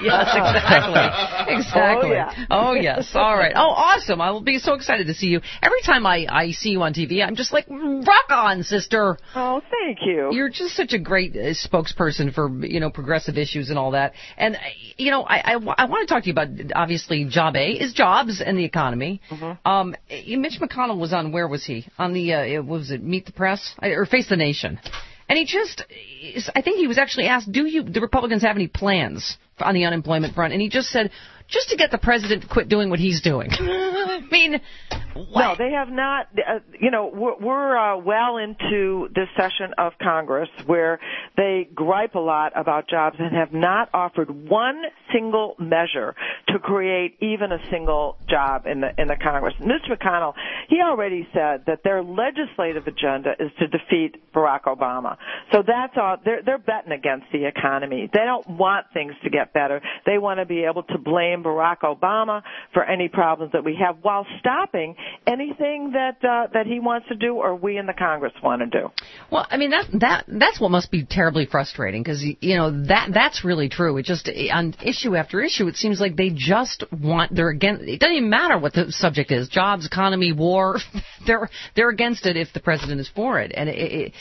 exactly. Oh, yeah. Oh, yes. All right. Oh, awesome. I will be so excited to see you. Every time I see you on TV, I'm just like, rock on, sister. Oh, thank you. You're just such a great spokesperson for, progressive issues and all that. And, I want to talk to you about, obviously, Job A is jobs and the economy. Mm-hmm. Mitch McConnell was on, where was he? On the, what was it, Meet the Press? Or Face the Nation. And I think he was actually asked, the Republicans have any plans on the unemployment front? And he just said, just to get the president to quit doing what he's doing. I mean, what? No, they have not. We're well into this session of Congress where they gripe a lot about jobs and have not offered one single measure to create even a single job in the Congress. Mr. McConnell, he already said that their legislative agenda is to defeat Barack Obama. So that's all. They're betting against the economy. They don't want things to get better. They want to be able to blame Barack Obama for any problems that we have while stopping anything that he wants to do or we in the Congress want to do. Well, I mean, that's what must be terribly frustrating because, that's really true. It just, on issue after issue, it seems like they just they're against, it doesn't even matter what the subject is, jobs, economy, war, they're against it if the president is for it. And,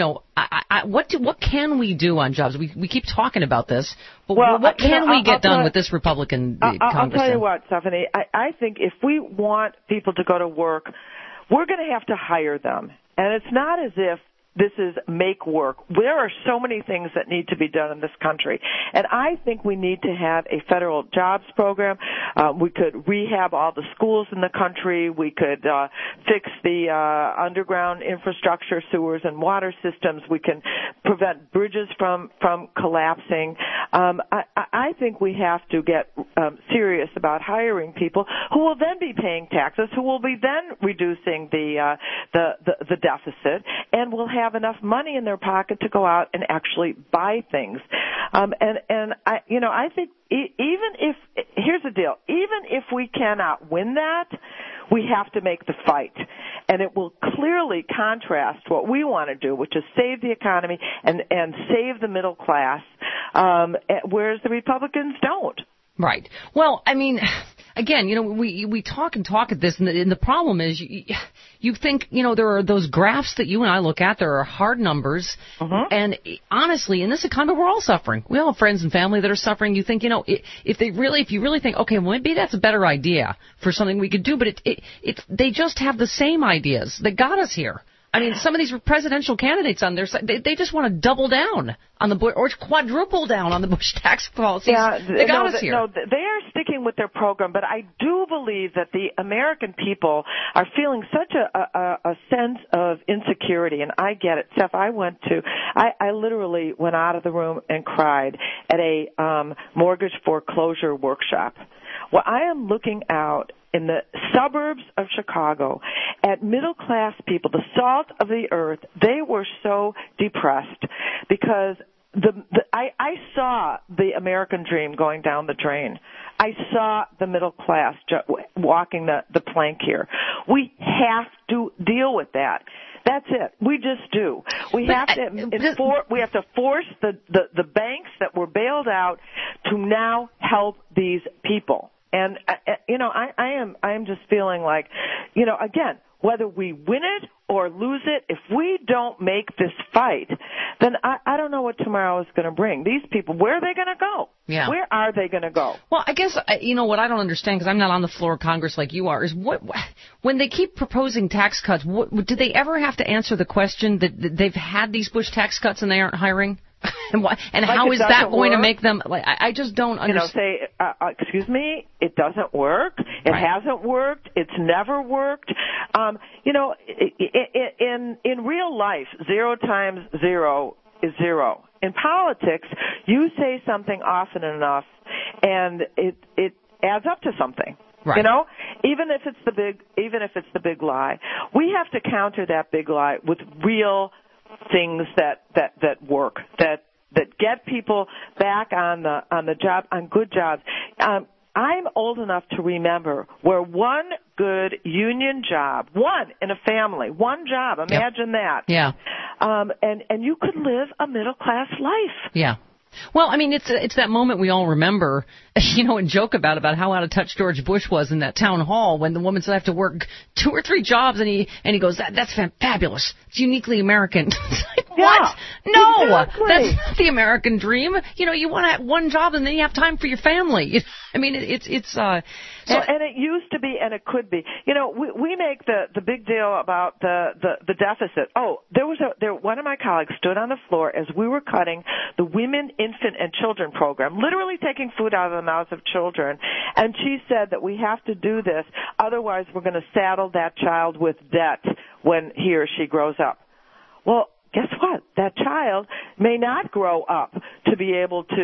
what can we do on jobs? We keep talking about this, but what can we get done with this Republican Congress? I'll tell you what, Stephanie, I think if we want people to go to work, we're going to have to hire them. And it's not as if this is make work. There are so many things that need to be done in this country. And I think we need to have a federal jobs program. We could rehab all the schools in the country. We could fix the underground infrastructure, sewers and water systems. We can prevent bridges from collapsing. I think we have to get serious about hiring people who will then be paying taxes, who will be then reducing the deficit, and will have enough money in their pocket to go out and actually buy things. And I think here's the deal, even if we cannot win that, we have to make the fight. And it will clearly contrast what we want to do, which is save the economy and save the middle class, whereas the Republicans don't. Right. Well, I mean, again, we talk at this, and the problem is you think, there are those graphs that you and I look at, there are hard numbers, and honestly, in this economy, we're all suffering. We all have friends and family that are suffering. You think, if you really think, okay, well, maybe that's a better idea for something we could do, but they just have the same ideas that got us here. I mean, some of these presidential candidates on their side, they just want to double down on the Bush, or quadruple down on the Bush tax policies. Yeah, they got us here. No, they are sticking with their program, but I do believe that the American people are feeling such a sense of insecurity, and I get it. Steph, I literally went out of the room and cried at a mortgage foreclosure workshop. Well, I am looking out in the suburbs of Chicago at middle-class people, the salt of the earth. They were so depressed because I saw the American dream going down the drain. I saw the middle class walking the plank here. We have to deal with that. That's it. We just do. We have to force the banks that were bailed out to now help these people. And I am just feeling like, again, whether we win it or lose it, if we don't make this fight, then I don't know what tomorrow is going to bring. These people, where are they going to go? Yeah. Where are they going to go? Well, I guess, what I don't understand, because I'm not on the floor of Congress like you are, is when they keep proposing tax cuts, do they ever have to answer the question that they've had these Bush tax cuts and they aren't hiring? And how is that going to make them? I just don't understand. Excuse me, it doesn't work. It hasn't worked. It's never worked. In real life, 0 times 0 is 0. In politics, you say something often enough, and it adds up to something. Right. Even if it's the big lie, we have to counter that big lie with real things that work, that get people back on the job, on good jobs. I'm old enough to remember where one good union job, one in a family, one job, imagine that. Yeah. And you could live a middle class life. Yeah. Well, I mean, it's that moment we all remember, and joke about how out of touch George Bush was in that town hall when the woman said I have to work 2 or 3 jobs, and he goes, that's fabulous. It's uniquely American. It's like, what? Yeah, no, exactly. That's not the American dream. You want to have one job and then you have time for your family. I mean, it's and it used to be, and it could be. We make the big deal about the deficit. Oh, one of my colleagues stood on the floor as we were cutting the Women, Infant, and Children program, literally taking food out of the mouths of children, and she said that we have to do this, otherwise we're going to saddle that child with debt when he or she grows up. Well, guess what? That child may not grow up to be able to,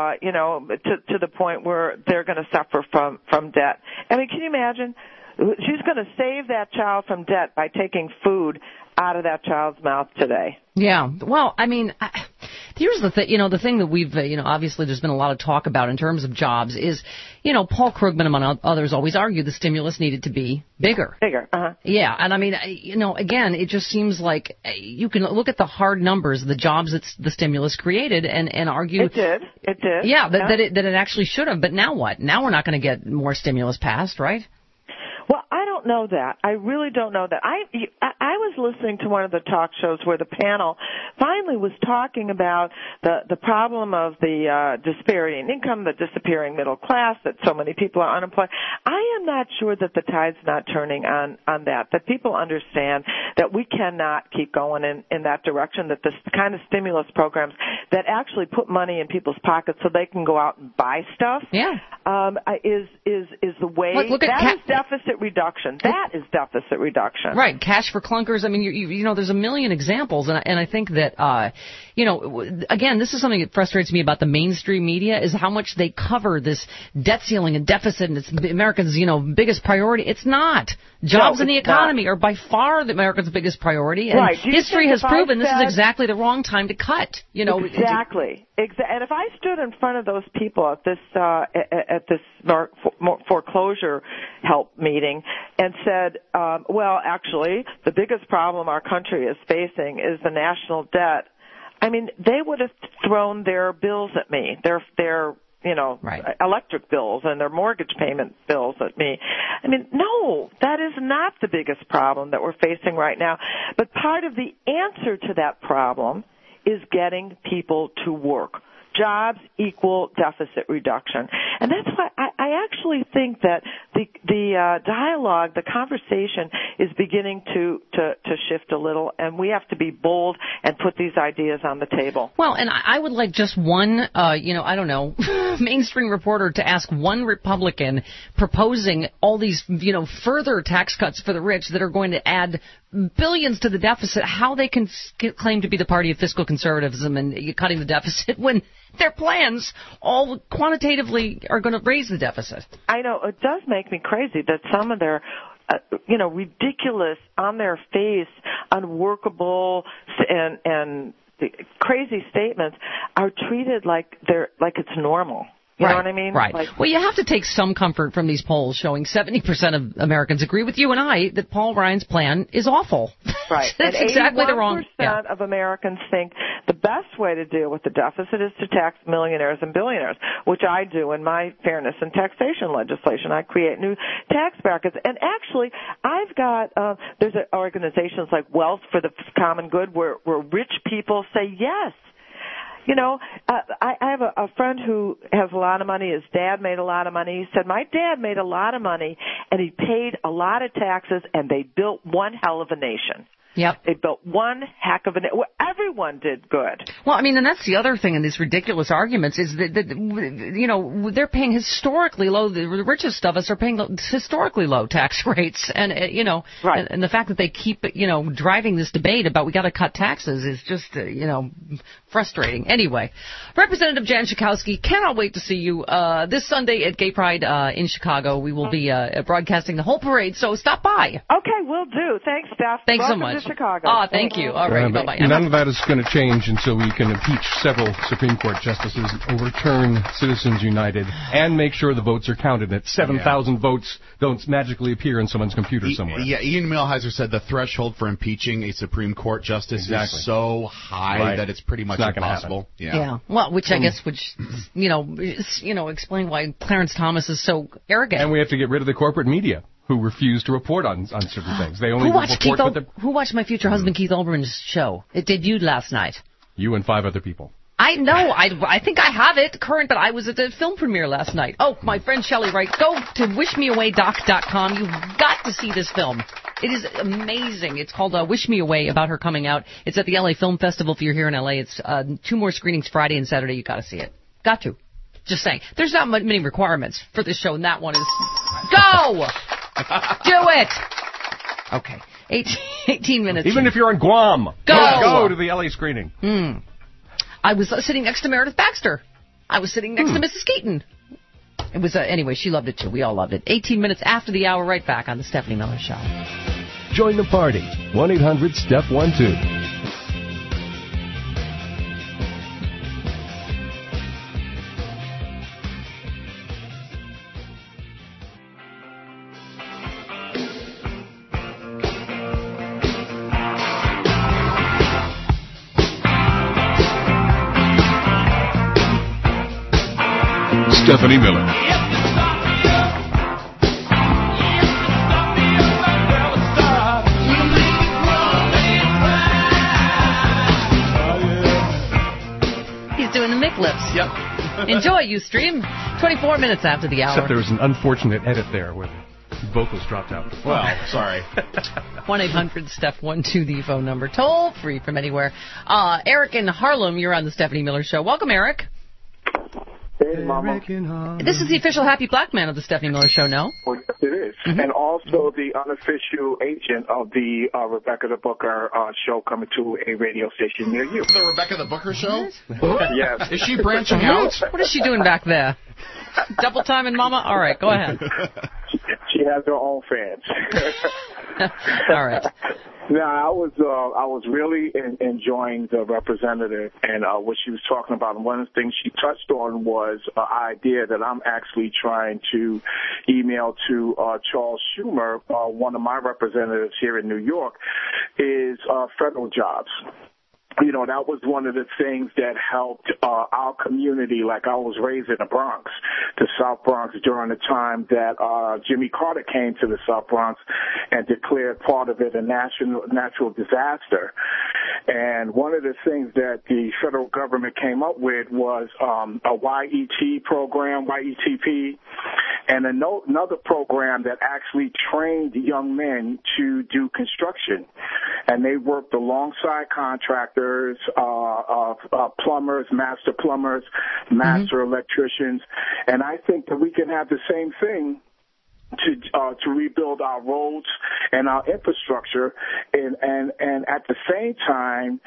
to the point where they're going to suffer from debt. I mean, can you imagine? She's going to save that child from debt by taking food out of that child's mouth today. Yeah. Well, I mean, here's the thing, the thing that we've, obviously there's been a lot of talk about in terms of jobs is, Paul Krugman, among others, always argued the stimulus needed to be bigger. Bigger, Yeah, and I mean, again, it just seems like you can look at the hard numbers, the jobs that the stimulus created, and argue. It did. Yeah, that it actually should have, but now what? Now we're not going to get more stimulus passed, right? Well, I don't know that. I really don't know that. I was listening to one of the talk shows where the panel finally was talking about the problem of the disparity in income, the disappearing middle class, that so many people are unemployed. I am not sure that the tide's not turning on that people understand that we cannot keep going in that direction, that this kind of stimulus programs that actually put money in people's pockets so they can go out and buy stuff is the way. That is deficit reduction. That is deficit reduction. Right. Cash for clunkers. I mean, there's a million examples, and I think that, again, this is something that frustrates me about the mainstream media is how much they cover this debt ceiling and deficit, and it's Americans' biggest priority. It's not. Jobs in the economy are by far America's biggest priority, and history has proven this is exactly the wrong time to cut. Exactly. And if I stood in front of those people at this foreclosure help meeting and said, well, actually, the biggest problem our country is facing is the national debt, I mean, they would have thrown their bills at me, their electric bills and their mortgage payment bills at me. I mean, no, that is not the biggest problem that we're facing right now. But part of the answer to that problem is getting people to work. Jobs equal deficit reduction. And that's why I actually think that the dialogue, the conversation is beginning to shift a little, and we have to be bold and put these ideas on the table. Well, and I would like just one, mainstream reporter to ask one Republican proposing all these, further tax cuts for the rich that are going to add billions to the deficit, how they can claim to be the party of fiscal conservatism and cutting the deficit when their plans all quantitatively are going to raise the deficit. I know. It does make me crazy that some of their ridiculous, on their face, unworkable and crazy statements are treated like it's normal. You know what I mean? Right. Well, you have to take some comfort from these polls showing 70% of Americans agree with you and I that Paul Ryan's plan is awful. Right. That's and exactly the wrong. 81% of Americans think the best way to deal with the deficit is to tax millionaires and billionaires, which I do in my fairness and taxation legislation. I create new tax brackets. And actually, I've got, there's organizations like Wealth for the Common Good where rich people say yes. I have a friend who has a lot of money. His dad made a lot of money. He said, my dad made a lot of money, and he paid a lot of taxes, and they built one hell of a nation. Yep. They built one heck of a nation. Well, everyone did good. Well, I mean, and that's the other thing in these ridiculous arguments is that they're paying historically low, the richest of us are paying historically low tax rates. And, right. and the fact that they keep, driving this debate about we got to cut taxes is just, frustrating. Anyway, Representative Jan Schakowsky, cannot wait to see you this Sunday at Gay Pride in Chicago. We will be broadcasting the whole parade, so stop by. Okay, will do. Thanks, Steph. Thanks Welcome so much. To Chicago. Thank you. All right, bye-bye. None of that is going to change until we can impeach several Supreme Court justices, overturn Citizens United, and make sure the votes are counted. That 7,000 votes don't magically appear in someone's computer somewhere. Yeah, Ian Millhiser said the threshold for impeaching a Supreme Court justice is so high that it's pretty much impossible. Yeah. Well, which I guess would, explain why Clarence Thomas is so arrogant. And we have to get rid of the corporate media who refuse to report on certain things. They only report Who watched my future husband Keith Olbermann's show? It debuted last night. You and 5 other people. I know. I think I have it current, but I was at the film premiere last night. Oh, my friend Shelley Wright, go to wishmeawaydoc.com. You've got to see this film. It is amazing. It's called Wish Me Away, about her coming out. It's at the LA Film Festival if you're here in LA. It's 2 more screenings Friday and Saturday. You got to see it. Got to. Just saying. There's not many requirements for this show, and that one is go! Do it! Okay. 18 minutes. Even if you're in Guam, go to the LA screening. I was sitting next to Meredith Baxter. I was sitting next to Mrs. Keaton. It was, anyway, she loved it too. We all loved it. 18 minutes after the hour, right back on the Stephanie Miller Show. Join the party. 1-800-STEP-12. Stephanie Miller. He's doing the Mick lips. Yep. Enjoy, Ustream. 24 minutes after the hour. Except there was an unfortunate edit there where the vocals dropped out. Well, sorry. 1-800-STEP-12, the phone number. Toll free from anywhere. Eric in Harlem, you're on the Stephanie Miller Show. Welcome, Eric. Hey, Mama. This is the official Happy Black Man of the Stephanie Miller Show, no? Well, yes, it is. Mm-hmm. And also the unofficial agent of the Rebecca the Booker show coming to a radio station near you. The Rebecca the Booker show? Yes. Is she branching out? What is she doing back there? Double timing, Mama? All right, go ahead. She has her own fans. All right. Now, I was really enjoying the representative and what she was talking about. And one of the things she touched on was an idea that I'm actually trying to email to Charles Schumer, one of my representatives here in New York, is federal jobs. you know, that was one of the things that helped our community. Like, I was raised in the Bronx, the South Bronx, during the time that Jimmy Carter came to the South Bronx and declared part of it a natural disaster. And one of the things that the federal government came up with was a YET program, YETP, and another program that actually trained young men to do construction. And they worked alongside contractors, plumbers, master plumbers, master electricians. And I think that we can have the same thing to rebuild our roads and our infrastructure, and at the same time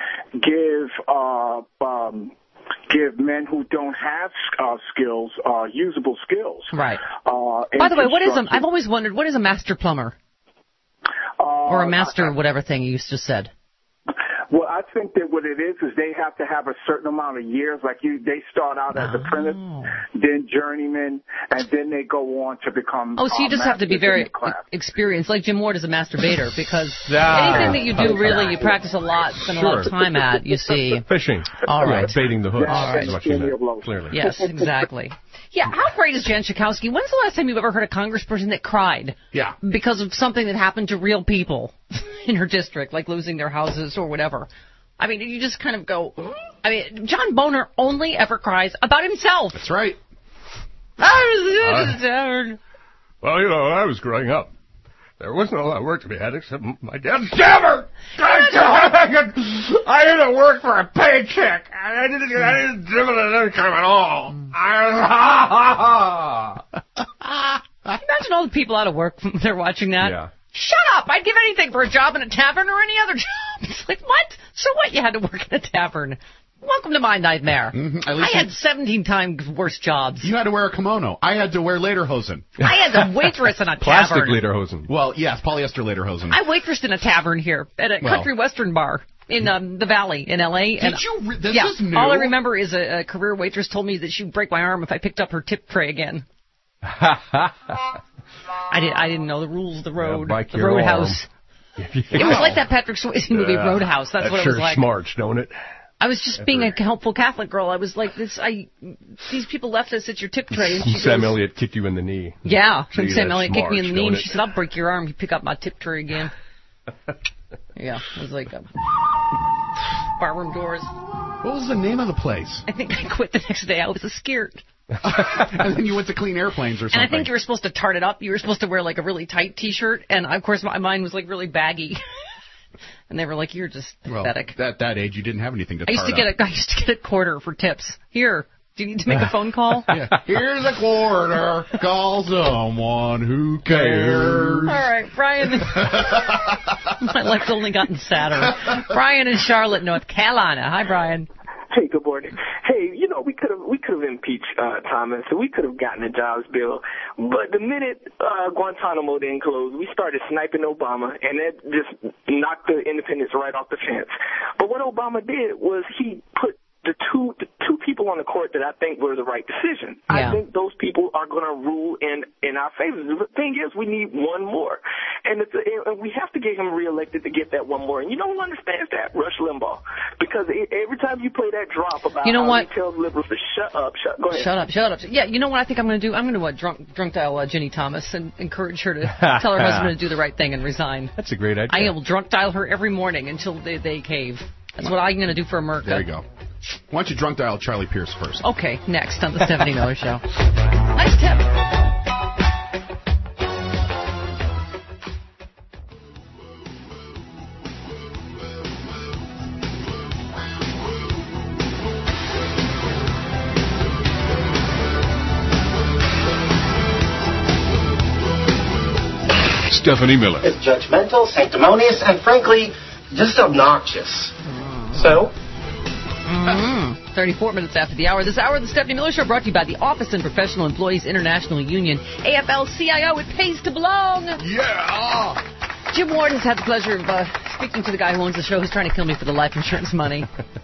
give men who don't have skills usable skills. Right. By the way, I've always wondered, what is a master plumber? Or a master whatever thing you just said? Well, I think that what it is they have to have a certain amount of years. Like they start out as apprentice, then journeyman, and then they go on to become. Oh, so you just have to be very experienced, like Jim Ward is a masturbator, because anything that you do, really, you practice a lot, spend a lot of time at. You see, fishing. All right, baiting the hook. All right, clearly. Yes, exactly. Yeah, how great is Jen Schakowsky? When's the last time you've ever heard a congressperson that cried? Yeah. Because of something that happened to real people in her district, like losing their houses or whatever. I mean, you just kind of go, I mean, John Boner only ever cries about himself. That's right. Well, you know, when I was growing up, there wasn't a lot of work to be had except my dad's jabber. I didn't work for a paycheck. I didn't give it an income at all. Imagine all the people out of work, they're watching that. Yeah. Shut up! I'd give anything for a job in a tavern or any other job. It's like, what? So what? You had to work in a tavern. Welcome to my nightmare. I had 17 times worse jobs. You had to wear a kimono. I had to wear lederhosen. I had to waitress in a Plastic tavern. lederhosen. Well, yes, polyester lederhosen. I waitressed in a tavern here at a country western bar in the Valley in L.A. Did you? This is new. All I remember is a career waitress told me that she would break my arm if I picked up her tip tray again. I didn't know the rules of the road, the Roadhouse. It was like that Patrick Swayze movie Roadhouse. That's what it was like. Smart, don't it? I was just being a helpful Catholic girl. I was like, these people left us at your tip tray. And Sam Elliott kicked you in the knee. Yeah, Sam Elliott kicked me in the knee, and she said, I'll break your arm if you pick up my tip tray again. Yeah, it was like barroom doors. What was the name of the place? I think I quit the next day. I was scared. And then you went to clean airplanes or something. And I think you were supposed to tart it up. You were supposed to wear like a really tight T-shirt, and of course mine was like really baggy. And they were like, "You're just pathetic." Well, at that age, you didn't have anything to. I used to get a quarter for tips. Here, do you need to make a phone call? Yeah. Here's a quarter. Call someone who cares. All right, Brian. My life's only gotten sadder. Brian in Charlotte, North Carolina. Hi, Brian. Hey, good morning. Hey, you know, we could have impeached Thomas, and we could have gotten a jobs bill. But the minute Guantanamo didn't close, we started sniping Obama, and that just knocked the independents right off the fence. But what Obama did was he put the two people on the court that I think were the right decision. Yeah. I think those people are going to rule in our favor. The thing is, we need one more, and we have to get him reelected to get that one more. And you know who understands that? Rush Limbaugh, because every time you play that drop about how he tells liberals to shut up, go ahead. Shut up. Yeah, you know what I think I'm going to do? I'm going to drunk dial Ginny Thomas and encourage her to tell her husband to do the right thing and resign. That's a great idea. I will drunk dial her every morning until they cave. That's what I'm going to do for America. There you go. Why don't you drunk dial Charlie Pierce first? Okay, next on the Stephanie Miller Show. Nice tip. Stephanie Miller. It's judgmental, sanctimonious, and frankly, just obnoxious. So? 34 minutes after the hour. This hour of the Stephanie Miller Show brought to you by the Office and Professional Employees International Union. AFL-CIO, it pays to belong. Yeah. Jim Ward has had the pleasure of speaking to the guy who owns the show who's trying to kill me for the life insurance money.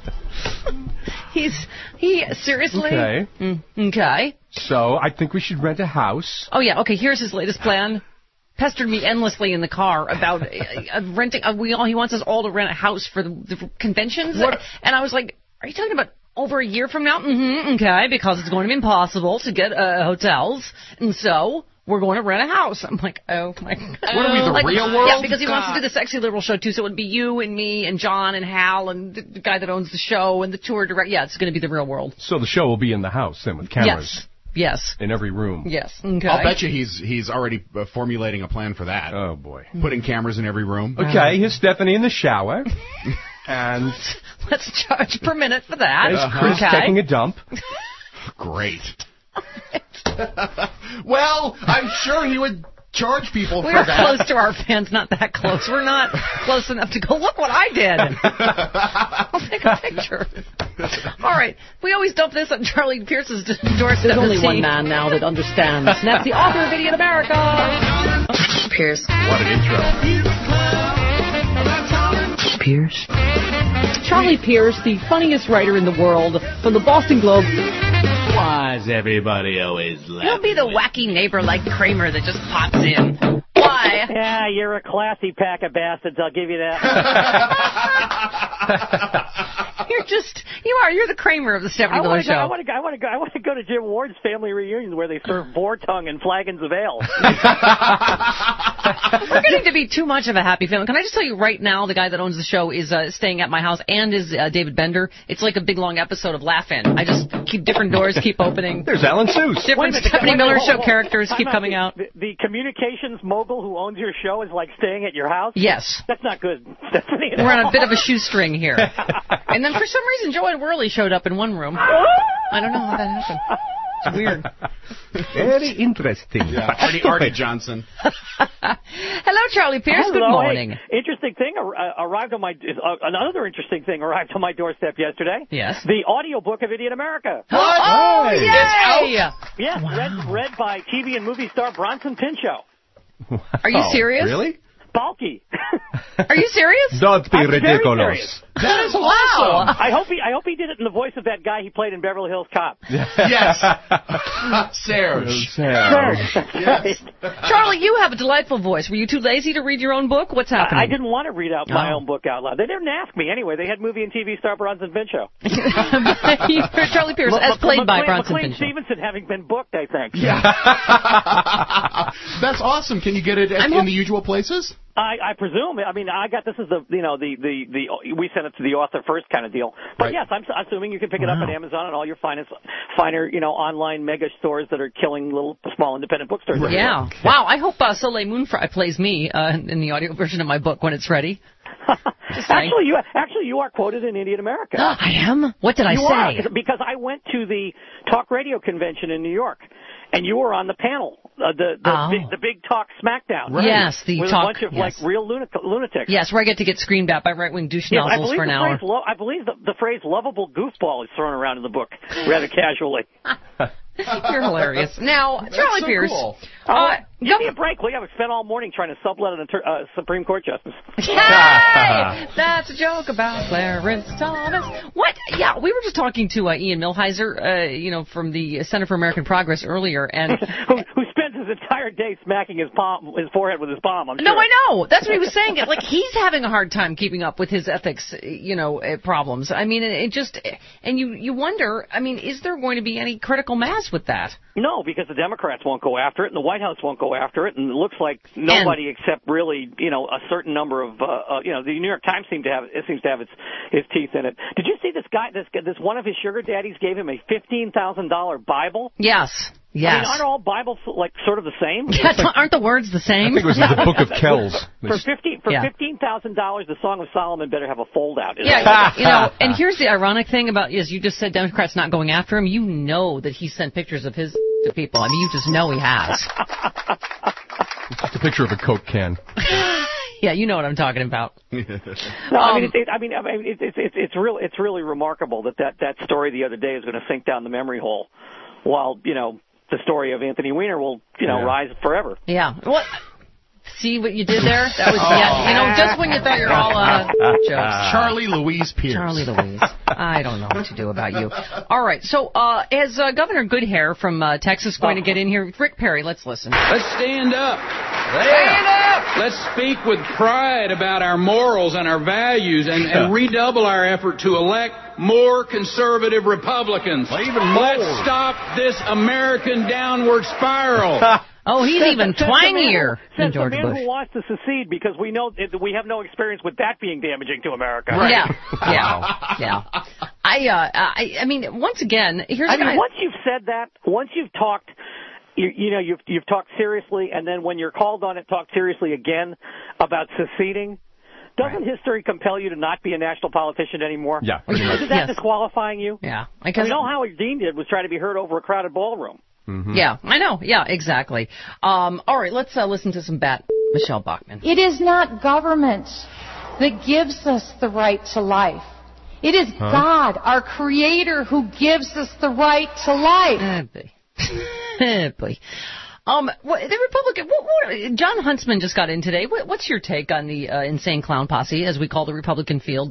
Seriously? Okay. Okay. So, I think we should rent a house. Oh, yeah. Okay, here's his latest plan. pestered me endlessly in the car about renting. He wants us all to rent a house for the conventions. What? And I was like, are you talking about over a year from now? Okay, because it's going to be impossible to get hotels, and so we're going to rent a house. I'm like, oh my God. What are we, the real world? Yeah, because he wants to do the Sexy Liberal show too, so it would be you and me and John and Hal and the guy that owns the show and the tour director. Yeah, it's going to be the real world. So the show will be in the house then with cameras. Yes. In every room. Yes. Okay. I'll bet you he's already formulating a plan for that. Oh, boy. Putting cameras in every room. Okay, here's Stephanie in the shower. And let's charge per minute for that. There's Chris taking a dump. Great. Well, I'm sure he would charge people for that. We're close to our fans, not that close. We're not close enough to go, look what I did. I'll take a picture. All right. We always dump this on Charlie Pierce's doorstep. There's only one man now that understands, and that's the author of Idiot America. Pierce. What an intro. Pierce. Charlie Pierce, the funniest writer in the world, from the Boston Globe. Why is everybody always laughing? He'll be the wacky neighbor like Kramer that just pops in. Why? Yeah, you're a classy pack of bastards, I'll give you that. You're the Kramer of the Stephanie Miller Show. I want to go to Jim Ward's family reunions where they serve boar tongue and flagons of ale. We're getting to be too much of a happy family. Can I just tell you right now, the guy that owns the show is staying at my house, and is David Bender. It's like a big long episode of Laugh-In. I just keep different doors keep opening. There's Alan Seuss. Different Stephanie Miller Show characters keep coming out. The communications mogul who owns your show is like staying at your house? Yes. That's not good, Stephanie. We're on a bit of a shoestring here. And then for some reason, Joanne Worley showed up in one room. I don't know how that happened. It's weird. Very interesting. Yeah, Artie Johnson. Hello, Charlie Pierce. Hello. Good morning. Hey, interesting thing arrived on my another interesting thing arrived on my doorstep yesterday. Yes. The audiobook of Idiot America. What? Oh, yay! It's out. Yes, read by TV and movie star Bronson Pinchot. Are you serious? Really? Bulky. Are you serious? Don't be I'm ridiculous. That is wow. I hope he did it in the voice of that guy he played in Beverly Hills Cop. Yes. Serge. Yes. Charlie, you have a delightful voice. Were you too lazy to read your own book? What's happening? I didn't want to read out my own book out loud. They didn't ask me anyway. They had movie and TV star Bronson Pinchot. Charlie Pierce, as played by Bronson McLean Pinchot. Stevenson having been booked, I think. Yeah. That's awesome. Can you get it in the usual places? I presume. I mean, I got this is the we sent it to the author first kind of deal. But yes, I'm assuming you can pick it up at Amazon and all your finer online mega stores that are killing little small independent bookstores. Yeah. Wow. I hope Soleil Moonfry plays me in the audio version of my book when it's ready. Actually, you are quoted in Idiot America. I am? What did I say? Because I went to the talk radio convention in New York. And you were on the panel, the big talk SmackDown. Right? Yes, the with talk. With a bunch of real lunatics. Yes, where I get to get screamed at by right-wing douche nozzles for an hour. I believe the phrase "lovable goofball" is thrown around in the book rather casually. You're hilarious. Now, Charlie Pierce. Cool. Give me a break, will you? I've spent all morning trying to sublet a Supreme Court justice. Yay! That's a joke about Clarence Thomas. What? Yeah, we were just talking to Ian Millhiser, from the Center for American Progress earlier, and who spends his entire day smacking his forehead with his palm. I'm sure. No, I know. That's what he was saying. Like he's having a hard time keeping up with his ethics, problems. I mean, and you wonder. I mean, is there going to be any critical mass with that? No, because the Democrats won't go after it, and the White House won't go after it, and it looks like nobody except really, a certain number of, the New York Times seems to have its teeth in it. Did you see this guy? This one of his sugar daddies gave him a $15,000 Bible. Yes. Yes. I mean, aren't all Bibles like sort of the same? Aren't the words the same? I think it was the Book of Kells. For $15,000, the Song of Solomon better have a fold out. And here's the ironic thing about is you just said Democrats not going after him. You know that he sent pictures of his to people. I mean, you just know he has. It's just a picture of a Coke can. Yeah, you know what I'm talking about. No, it's really remarkable that story the other day is going to sink down the memory hole, while the story of Anthony Weiner will rise forever. Yeah. Well, See what you did there? That was, just when you thought you're all jokes. Charlie Louise Pierce. Charlie Louise. I don't know what to do about you. All right, so as Governor Goodhair from Texas going to get in here, Rick Perry, let's listen. Let's stand up. Stand up! Let's speak with pride about our morals and our values and redouble our effort to elect more conservative Republicans. Let's stop this American downward spiral. Oh, he's even twangier than George the man Bush. who wants to secede because we know that we have no experience with that being damaging to America. Right. Yeah. I mean, once again, here's. Once you've said that, once you've talked. You've talked seriously, and then when you're called on it, talk seriously again about seceding. Doesn't history compel you to not be a national politician anymore? Yeah. Isn't that disqualifying you? Yeah. All Howard Dean did was try to be heard over a crowded ballroom. Mm-hmm. Yeah, I know. Yeah, exactly. All right, let's listen to some Michelle Bachmann. It is not government that gives us the right to life. It is God, our Creator, who gives us the right to life. Boy. The Republican, John Huntsman just got in today. What's your take on the insane clown posse, as we call the Republican field?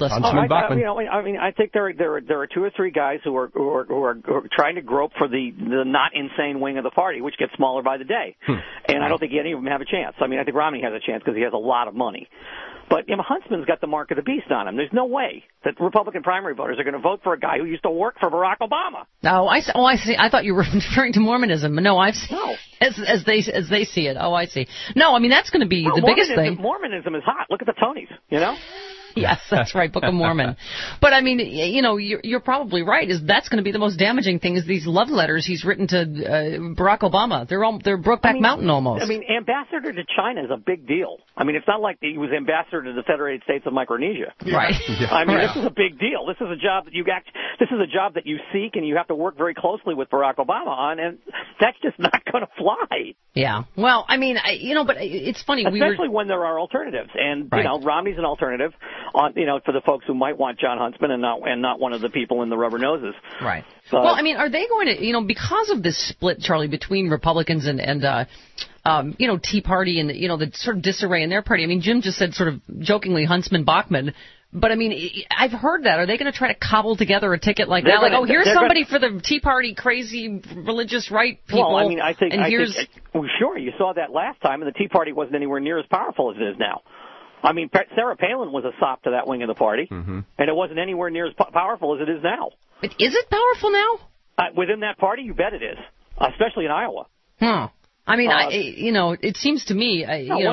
I think there are two or three guys who are trying to grope for the not insane wing of the party, which gets smaller by the day. And I don't think any of them have a chance. I mean, I think Romney has a chance because he has a lot of money. But Huntsman's got the mark of the beast on him. There's no way that Republican primary voters are going to vote for a guy who used to work for Barack Obama. Oh, I see. I thought you were referring to Mormonism. No, I've seen as they see it. Oh, I see. No, I mean that's going to be the biggest thing. Mormonism is hot. Look at the Tonys. Yes, that's right, Book of Mormon. But I mean, you're probably right. That's going to be the most damaging thing is these love letters he's written to Barack Obama. They're Brokeback Mountain almost. I mean, ambassador to China is a big deal. I mean, it's not like he was ambassador to the Federated States of Micronesia. Right. I mean, this is a big deal. This is a job that you seek, and you have to work very closely with Barack Obama on, and that's just not going to fly. Yeah. Well, I mean, but it's funny. Especially when there are alternatives, and Romney's an alternative. For the folks who might want John Huntsman and not one of the people in the rubber noses. Right. Well, I mean, are they going to, because of this split, Charlie, between Republicans and Tea Party and, the sort of disarray in their party? I mean, Jim just said sort of jokingly Huntsman-Bachmann. But, I mean, I've heard that. Are they going to try to cobble together a ticket like that? Here's somebody for the Tea Party crazy religious right people. Well, I mean, I think sure, you saw that last time, and the Tea Party wasn't anywhere near as powerful as it is now. I mean, Sarah Palin was a sop to that wing of the party, and it wasn't anywhere near as powerful as it is now. But is it powerful now? Within that party, you bet it is, especially in Iowa. I mean, it seems to me,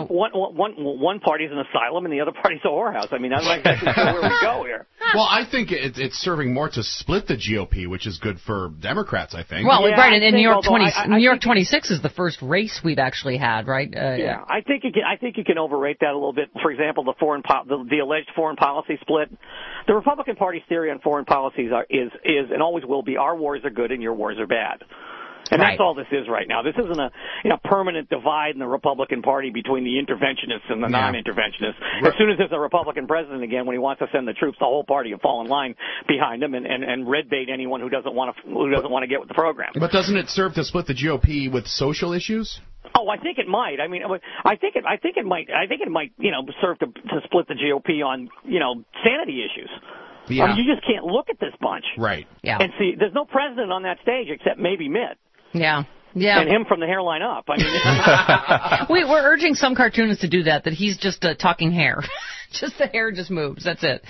one party's an asylum and the other party's a whorehouse. I mean, I'm not exactly sure where we go here. Well, I think it's serving more to split the GOP, which is good for Democrats, I think. Well, right, and New York 26 is the first race we've actually had, right? I think you can overrate that a little bit. For example, the alleged foreign policy split. The Republican Party's theory on foreign policies is and always will be: our wars are good and your wars are bad. And that's all this is right now. This isn't a permanent divide in the Republican Party between the interventionists and the non-interventionists. As soon as there's a Republican president again, when he wants to send the troops, the whole party will fall in line behind him and red bait anyone who doesn't want to get with the program. But doesn't it serve to split the GOP with social issues? Oh, I think it might. I mean, I think it might serve to split the GOP on sanity issues. Yeah. I mean, you just can't look at this bunch. Right. Yeah. And see, there's no president on that stage except maybe Mitt. Yeah. Yeah. And him from the hairline up. I mean, we're urging some cartoonists to do that he's just talking hair. Just the hair just moves. That's it.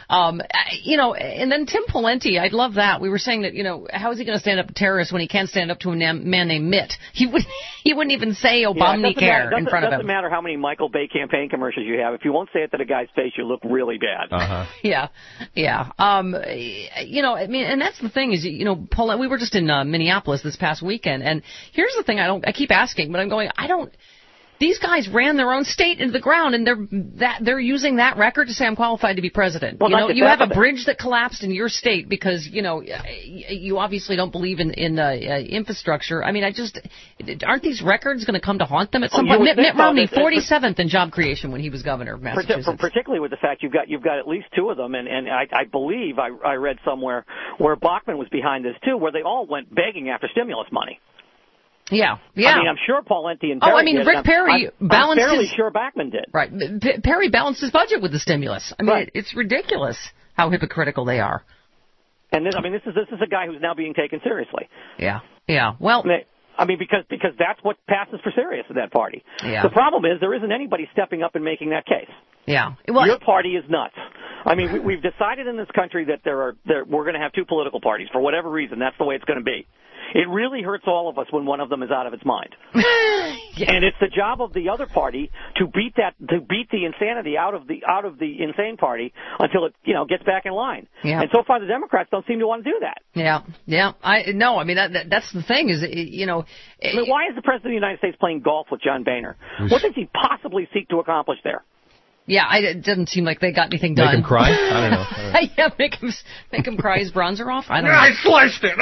And then Tim Pawlenty, I'd love that. We were saying that, how is he going to stand up to terrorists when he can't stand up to a man named Mitt? He wouldn't even say Obamacare in front of him. It doesn't matter how many Michael Bay campaign commercials you have. If you won't say it to the guy's face, you look really bad. Yeah. I mean, and that's the thing is, Paul, we were just in Minneapolis this past weekend, and here's the thing I keep asking, but I'm going, these guys ran their own state into the ground, and they're using that record to say I'm qualified to be president. Well, you have a bridge that collapsed in your state because you obviously don't believe in infrastructure. I mean, aren't these records going to come to haunt them at some point? Mitt Romney, 47th in job creation when he was governor of Massachusetts. Particularly with the fact you've got at least two of them, and I believe I read somewhere where Bachmann was behind this too, where they all went begging after stimulus money. Yeah. I mean, I'm sure Pawlenty and Perry did. Rick Perry balanced I'm fairly his... sure Bachmann did. Right. Perry balanced his budget with the stimulus. I mean, it's ridiculous how hypocritical they are. And this is a guy who's now being taken seriously. Yeah. Well, I mean, because that's what passes for serious in that party. Yeah. The problem is there isn't anybody stepping up and making that case. Yeah. Well, your party is nuts. I mean, we've decided in this country that we're going to have two political parties for whatever reason. That's the way it's going to be. It really hurts all of us when one of them is out of its mind. And it's the job of the other party to beat the insanity out of the insane party until it gets back in line. Yeah. And so far the Democrats don't seem to want to do that. Yeah. I mean that's the thing is I mean, why is the President of the United States playing golf with John Boehner? What does he possibly seek to accomplish there? Yeah, it doesn't seem like they got anything done. Make him cry? I don't know. Yeah, make him cry his bronzer off? I don't know. I sliced it!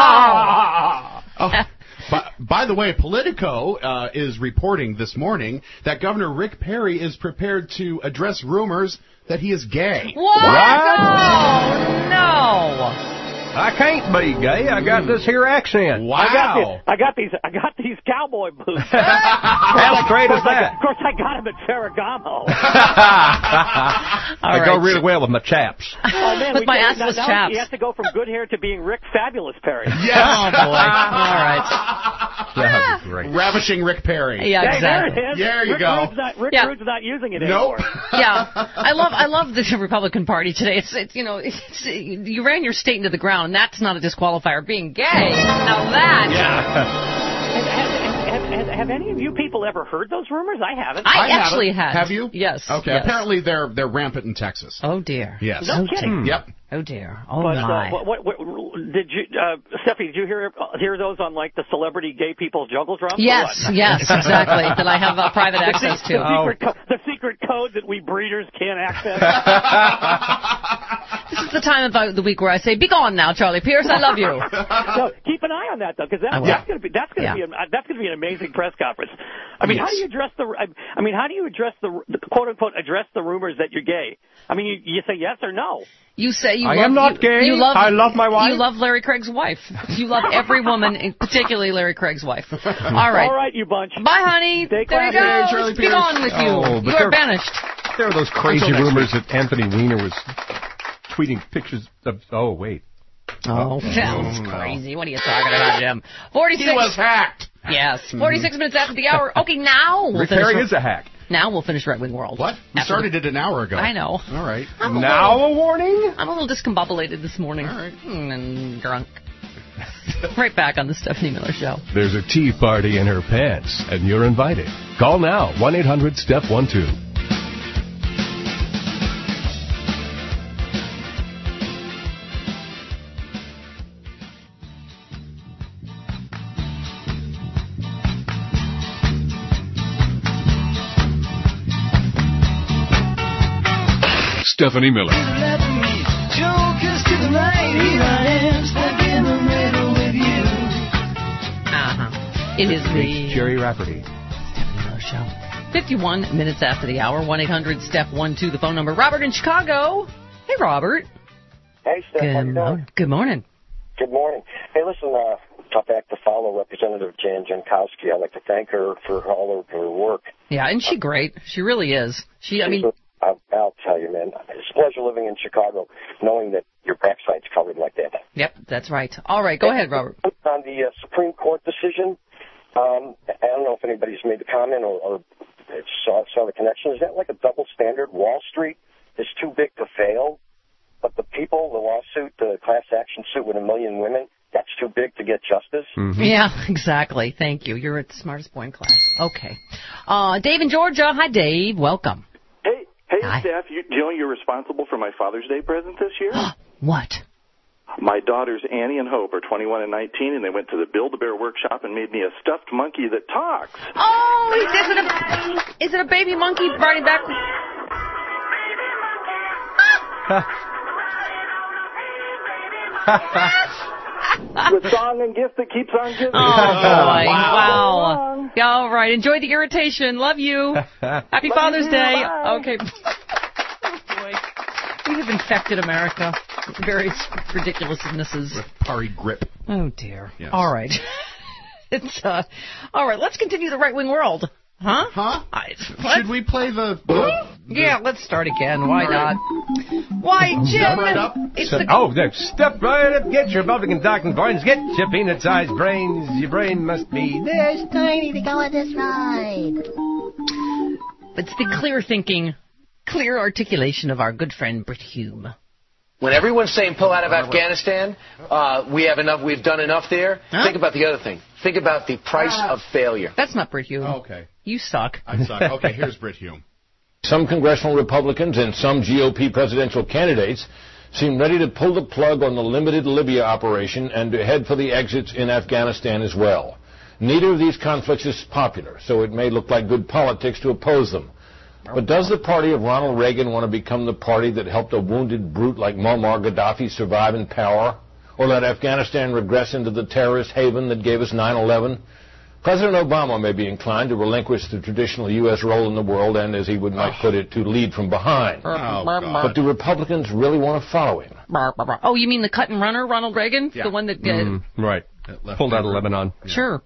By the way, Politico is reporting this morning that Governor Rick Perry is prepared to address rumors that he is gay. What? Oh, no! I can't be gay. I got this here accent. Wow. I got these cowboy boots. How straight is that? Of course, I got them at Ferragamo. I go really well with my chaps. Oh, man, with my assless chaps. He has to go from good hair to being Rick Fabulous Perry. Yes. Oh, boy. All right. That would be great. Ravishing Rick Perry. Yeah, exactly. There you go. Rick Rude's not using it anymore. Yeah. I love the Republican Party today. It's you ran your state into the ground. And that's not a disqualifier. Being gay, now that. Yeah. Have any of you people ever heard those rumors? I haven't. I actually have. Have you? Yes. Okay. Yes. Apparently they're rampant in Texas. Oh dear. Yes. No kidding. Yep. Oh dear. Oh but, my. What did you, Steffi? Did you hear those on like the celebrity gay people's jungle drums? Yes. Yes. Exactly. That I have private access to. The secret code that we breeders can't access. This is the time of the week where I say, "Be gone now, Charlie Pierce. I love you." No, keep an eye on that though, because that's going to be an amazing press conference. I mean, how do you address the quote unquote address the rumors that you're gay? I mean, you say yes or no. You say I am not gay. I love my wife. You love Larry Craig's wife. You love every woman, particularly Larry Craig's wife. All right. All right, you bunch. Bye, honey. There you go. Charlie Be gone with you. You are banished. There are those crazy rumors that Anthony Weiner was tweeting pictures of... Oh, wait. Oh, sounds crazy. What are you talking about, Jim? 46. He was hacked. Yes. 46 minutes after the hour. Okay, now Rick Perry is a hack. Now we'll finish Right Wing World. What? We started it an hour ago. I know. All right. A warning? I'm a little discombobulated this morning. All right. And drunk. Right back on the Stephanie Miller Show. There's a tea party in her pants, and you're invited. Call now, 1-800-STEP12. Stephanie Miller. It is the Jerry Rafferty Stephanie Miller Show. 51 minutes after the hour. 1-800-STEP12, the phone number. Robert in Chicago. Hey, Robert. Hey, Steph. How you doing? Good morning. Good morning. Hey, listen, tough act to follow Representative Jan Jankowski. I'd like to thank her for all of her work. Yeah, isn't she great? She really is. I'll tell you, man, it's a pleasure living in Chicago, knowing that your backside's covered like that. Yep, that's right. All right, go ahead, Robert. On the Supreme Court decision, I don't know if anybody's made the comment or saw the connection. Is that like a double standard? Wall Street is too big to fail, but the lawsuit, the class action suit with 1 million women, that's too big to get justice? Mm-hmm. Yeah, exactly. Thank you. You're at the smartest boy in class. Okay. Dave in Georgia. Hi, Dave. Welcome. Hey, Steph, you're responsible for my Father's Day present this year? What? My daughters Annie and Hope are 21 and 19, and they went to the Build-A-Bear workshop and made me a stuffed monkey that talks. Oh, is it a baby monkey riding back? The song and gift that keeps on giving. Oh, boy. Wow. Yeah, all right. Enjoy the irritation. Love you. Happy Father's Day. Bye. Okay. Oh, boy. We have infected America with various ridiculousnesses. With Pari grip. Oh, dear. Yes. All right. It's all right. Let's continue the right-wing world. Huh? Should we play the... Yeah, let's start again. Why not? Why, Jim? Step right up. Step right up. Get your Republican talking points. Get your peanut-sized brains. Your brain must be this tiny to go on this ride. It's the clear thinking, clear articulation of our good friend Brit Hume. When everyone's saying pull out of Afghanistan, we've done enough there, think about the other thing. Think about the price of failure. That's not Brit Hume. Okay. You suck. I suck. Okay, here's Brit Hume. Some congressional Republicans and some GOP presidential candidates seem ready to pull the plug on the limited Libya operation and to head for the exits in Afghanistan as well. Neither of these conflicts is popular, so it may look like good politics to oppose them. But does the party of Ronald Reagan want to become the party that helped a wounded brute like Muammar Gaddafi survive in power? Or let Afghanistan regress into the terrorist haven that gave us 9/11? President Obama may be inclined to relinquish the traditional U.S. role in the world and, as he would might put it, to lead from behind. But do Republicans really want to follow him? Oh, you mean the cut and runner, Ronald Reagan? Yeah. The one that... Right. Pulled out of Lebanon. Yeah. Sure.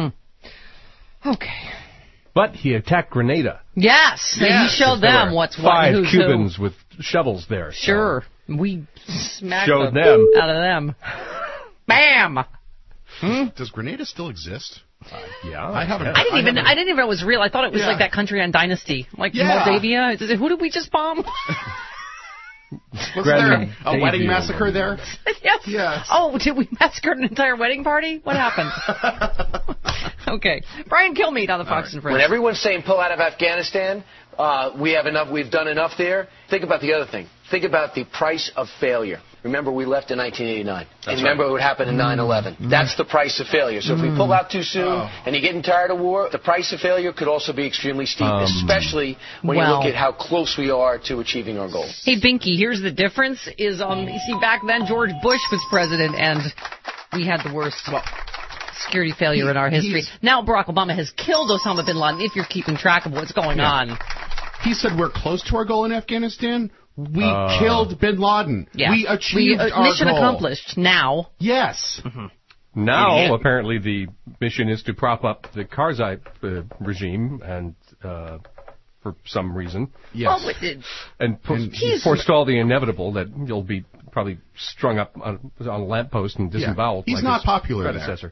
Okay. But he attacked Grenada. Yes. And he showed them what's what and who's 5 Cubans with shovels there. Sure. So. We smacked them out of them. Bam! Does Grenada still exist? Yeah. I didn't even know it was real. I thought it was like that country on Dynasty. Like Moldavia. Who did we just bomb? Was there a wedding massacre there? Yes. Oh, did we massacre an entire wedding party? What happened? Okay. Brian Kilmeade on the Fox and Friends. When everyone's saying pull out of Afghanistan, we've done enough there, think about the other thing. Think about the price of failure. Remember, we left in 1989. And remember what happened in 9/11. That's the price of failure. So if we pull out too soon and you're getting tired of war, the price of failure could also be extremely steep, especially when you look at how close we are to achieving our goals. Hey, Binky, here's the difference. You see, back then George Bush was president, and we had the worst security failure in our history. Now Barack Obama has killed Osama bin Laden, if you're keeping track of what's going on. He said we're close to our goal in Afghanistan. We killed bin Laden. Yeah. We achieved our mission goal. accomplished. Now. Yes. Now, apparently, the mission is to prop up the Karzai regime, and for some reason. Yes. And forestall the inevitable that you'll be probably strung up on a lamppost and disemboweled. He's like not his popular predecessor.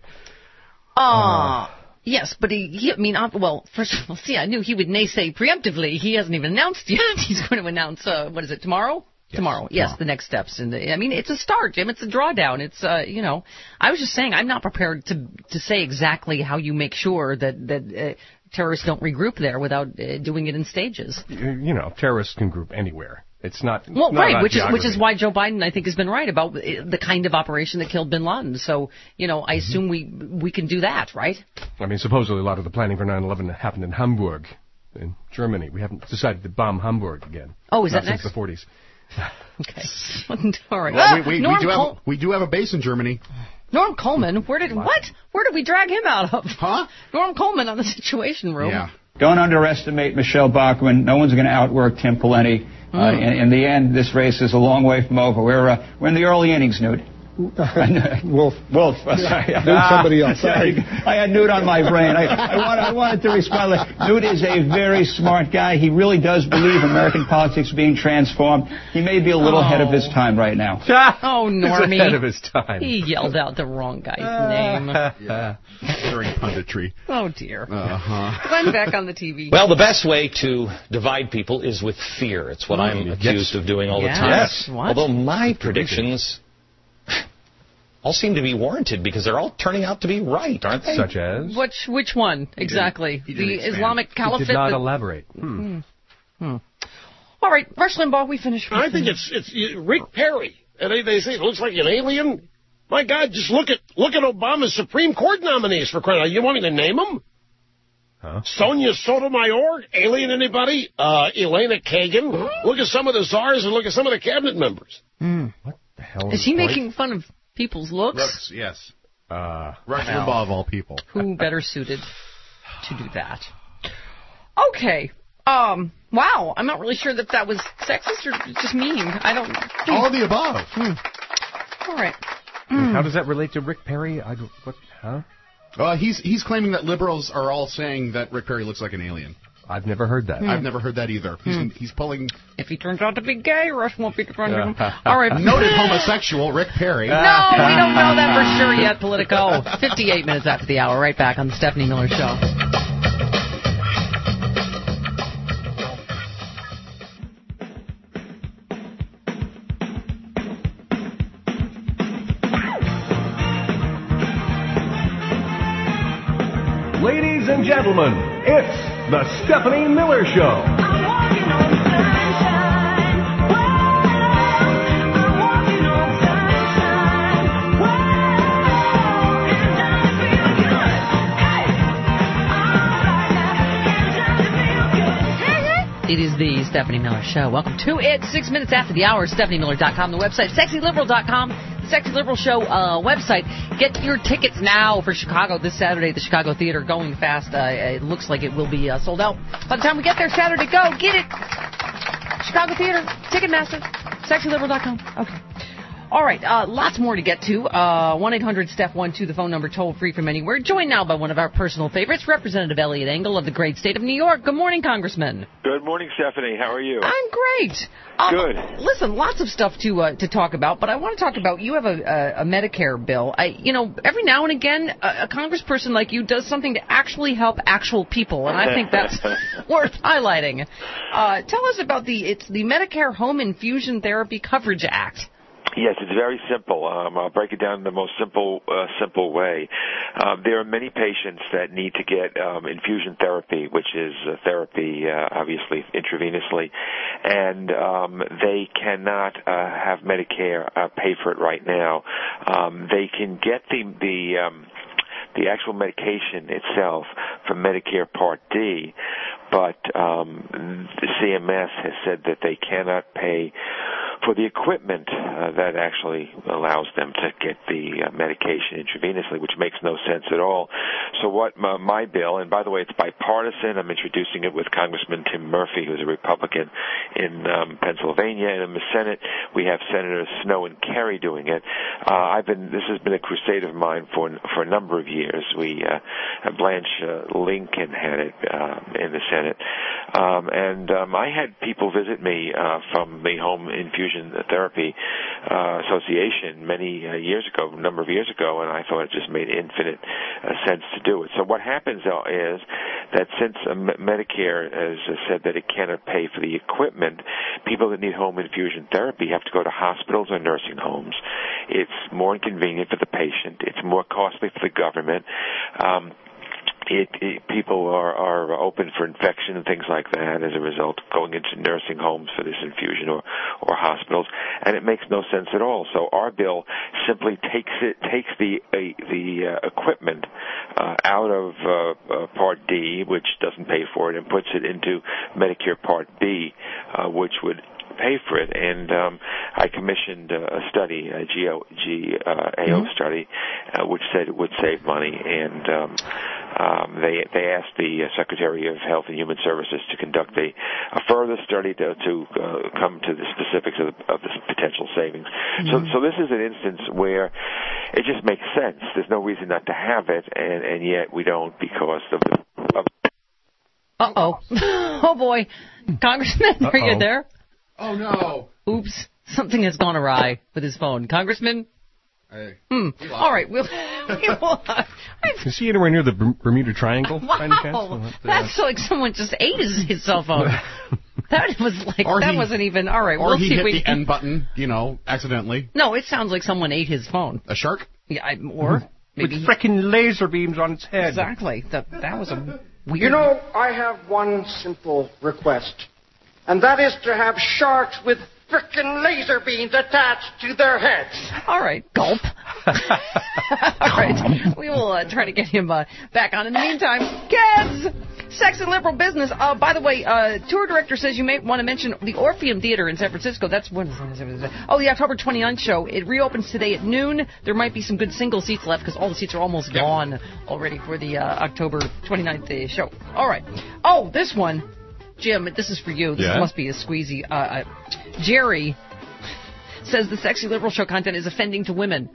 Yes, but first of all, I knew he would naysay preemptively. He hasn't even announced yet. He's going to announce, tomorrow? Yes, tomorrow. Yes, the next steps. It's a start, Jim. It's a drawdown. It's, I was just saying, I'm not prepared to say exactly how you make sure that terrorists don't regroup there without doing it in stages. Terrorists can group anywhere. It's not which is why Joe Biden, I think, has been right about the kind of operation that killed bin Laden. So, I assume we can do that, right? Supposedly a lot of the planning for 9/11 happened in Hamburg, in Germany. We haven't decided to bomb Hamburg again. Oh, is that since next? the 40s. Okay. All right. Well, we do have a base in Germany. Norm Coleman, where did we drag him out of? Huh? Norm Coleman on the Situation Room. Yeah. Don't underestimate Michelle Bachmann. No one's going to outwork Tim Pawlenty. In the end, this race is a long way from over. We're in the early innings, Newt. Wolf. Sorry. Somebody else. Sorry. I had Newt on my brain. I wanted to respond. Newt is a very smart guy. He really does believe American politics is being transformed. He may be a little ahead of his time right now. Oh, Normie. He's ahead of his time. He yelled out the wrong guy's name. During punditry. Oh, dear. Glenn Beck on the TV. Well, the best way to divide people is with fear. It's what I'm accused of doing all the time. Yes. Although my predictions all seem to be warranted because they're all turning out to be right, aren't they? Such as? Which one exactly? The Islamic Caliphate? He did not elaborate. All right, Rush Limbaugh, we finished. I think it's Rick Perry. And they say it looks like an alien. My God, just look at Obama's Supreme Court nominees for crying out. You want me to name them? Huh? Sonia Sotomayor, alien anybody? Elena Kagan. Look at some of the czars and look at some of the cabinet members. What the hell is he making fun of people's looks? Yes. Rush Limbaugh of all people. Who better suited to do that? Okay. Wow. I'm not really sure that was sexist or just mean. I don't. All of the above. All right. How does that relate to Rick Perry? He's claiming that liberals are all saying that Rick Perry looks like an alien. I've never heard that. I've never heard that either. He's pulling... If he turns out to be gay, Rush won't be defending him. All right. Noted homosexual Rick Perry. No, we don't know that for sure yet, Politico. 58 minutes after the hour. Right back on the Stephanie Miller Show. Ladies and gentlemen, it's the Stephanie Miller Show. It is the Stephanie Miller Show. Welcome to it. 6 minutes after the hour. StephanieMiller.com, the website. SexyLiberal.com, the Sexy Liberal Show website. Get your tickets now for Chicago this Saturday. The Chicago Theater going fast. It looks like it will be sold out by the time we get there Saturday. Go get it. Chicago Theater, Ticketmaster, SexyLiberal.com. Okay. All right, lots more to get to. 1-800-STEPH-12, the phone number, toll free from anywhere. Joined now by one of our personal favorites, Representative Eliot Engel of the great state of New York. Good morning, Congressman. Good morning, Stephanie. How are you? I'm great. Good. Listen, lots of stuff to talk about, but I want to talk about, you have a Medicare bill. Every now and again, a congressperson like you does something to actually help actual people, and I think that's worth highlighting. Tell us about the Medicare Home Infusion Therapy Coverage Act. Yes, it's very simple. I'll break it down in the most simple way. There are many patients that need to get infusion therapy, which is therapy, obviously, intravenously, and they cannot have Medicare pay for it right now. They can get the actual medication itself from Medicare Part D, but the CMS has said that they cannot pay for the equipment that actually allows them to get the medication intravenously, which makes no sense at all. So what my bill, and by the way, it's bipartisan. I'm introducing it with Congressman Tim Murphy, who's a Republican in Pennsylvania, and in the Senate we have Senators Snowe and Kerry doing it. This has been a crusade of mine for a number of years. Blanche Lincoln had it in the Senate, and I had people visit me from the Home Infusion Therapy Association a number of years ago, and I thought it just made infinite sense to do it. So what happens is that since Medicare has said that it cannot pay for the equipment, people that need home infusion therapy have to go to hospitals or nursing homes. It's more inconvenient for the patient. It's more costly for the government. People are open for infection and things like that as a result, going into nursing homes for this infusion or hospitals, and it makes no sense at all. So our bill simply takes the equipment out of Part D, which doesn't pay for it, and puts it into Medicare Part B, which would pay for it. And I commissioned a study, a GAO study, which said it would save money, and they asked the Secretary of Health and Human Services to conduct a further study to come to the specifics of the potential savings. So this is an instance where it just makes sense. There's no reason not to have it, and yet we don't because of the... Uh-oh. Oh, boy. Congressman, are you there? Oh, no. Oops. Something has gone awry with his phone. Congressman? Hey. All right. Is he anywhere near the Bermuda Triangle? Wow. That's like someone just ate his cell phone. That was like, wasn't even, all right. Or he hit the N button, accidentally. No, it sounds like someone ate his phone. A shark? Yeah, or maybe. With frickin' laser beams on its head. Exactly. That was a weird... I have one simple request, and that is to have sharks with frickin' laser beams attached to their heads. All right, gulp. All right, we will try to get him back on. In the meantime, kids, Sex and Liberal Business. By the way, tour director says you may want to mention the Orpheum Theater in San Francisco. That's when. Oh, the October 29th show. It reopens today at noon. There might be some good single seats left because all the seats are almost gone already for the October 29th show. All right. Oh, this one. Jim, this is for you. This must be a squeezy. Jerry says the Sexy Liberal Show content is offending to women.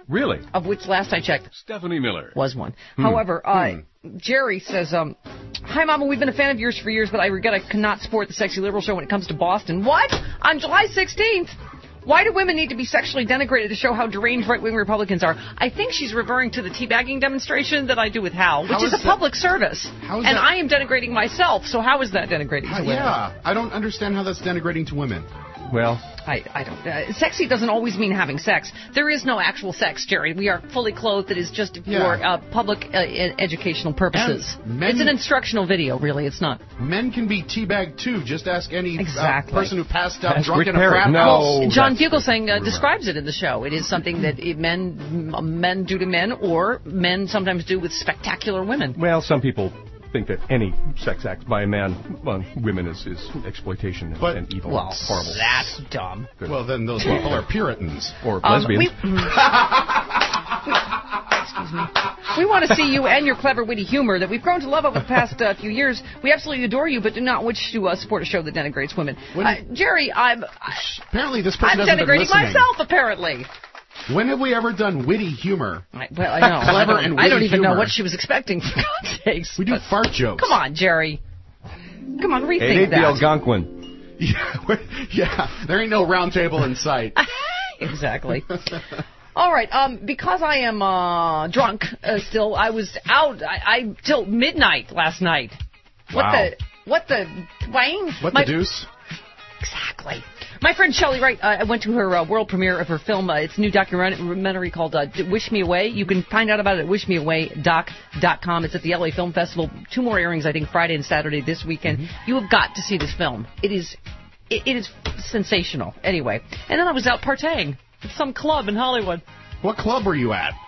Really? Of which, last I checked, Stephanie Miller was one. However, Jerry says, "Hi, Mama. We've been a fan of yours for years, but I regret I cannot support the Sexy Liberal Show when it comes to Boston." What? On July 16th? Why do women need to be sexually denigrated to show how deranged right-wing Republicans are? I think she's referring to the teabagging demonstration that I do with Hal, which is a public service. And I am denigrating myself, so how is that denigrating to women? Yeah, I don't understand how that's denigrating to women. Well, I don't. Sexy doesn't always mean having sex. There is no actual sex, Jerry. We are fully clothed. It is just for public educational purposes. It's an instructional video, really. It's not. Men can be teabagged too. Just ask any person who passed out drunk Rick in a frat house. John Fugelsang describes it in the show. It is something that men do to men, or men sometimes do with spectacular women. Well, some people think that any sex act by a man on women is exploitation and evil and horrible. That's dumb. Good. Well, then those people are Puritans. Or lesbians. Excuse me. We want to see you and your clever, witty humor that we've grown to love over the past few years. We absolutely adore you, but do not wish to support a show that denigrates women. Jerry, apparently this person I'm hasn't been denigrating listening. myself, apparently. When have we ever done witty humor? Well, I know. Clever and witty I don't even humor. know what she was expecting, for God's sakes. We do fart jokes. Come on, Jerry. Come on, rethink It ain't that. the Algonquin. Yeah, there ain't no round table in sight. Exactly. All right, because I am drunk still, I was out till midnight last night. Wow. What the Wayne? What the deuce? Exactly. My friend Shelley Wright, I went to her world premiere of her film. It's a new documentary called Wish Me Away. You can find out about it at wishmeawaydoc.com. It's at the LA Film Festival. 2 more airings, I think, Friday and Saturday this weekend. You have got to see this film. It is sensational. Anyway, and then I was out partying at some club in Hollywood. What club were you at?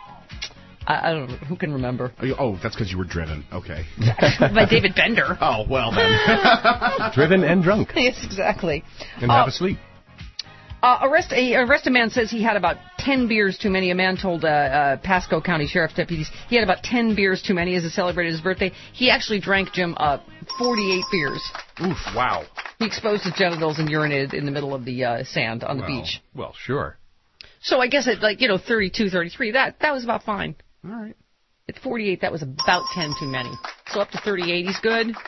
I don't know. Who can remember? Oh, that's because you were driven. Okay. By David Bender. Oh, well then. Driven and drunk. Yes, exactly. And half asleep. Arrest a man says he had about 10 beers too many. A man told Pasco County Sheriff's deputies he had about 10 beers too many as he celebrated his birthday. He actually drank, Jim, 48 beers. Oof, wow. He exposed his genitals and urinated in the middle of the sand on the beach. Well, sure. So I guess at 32, 33, that was about fine. All right. At 48, that was about 10 too many. So up to 38, he's good. It's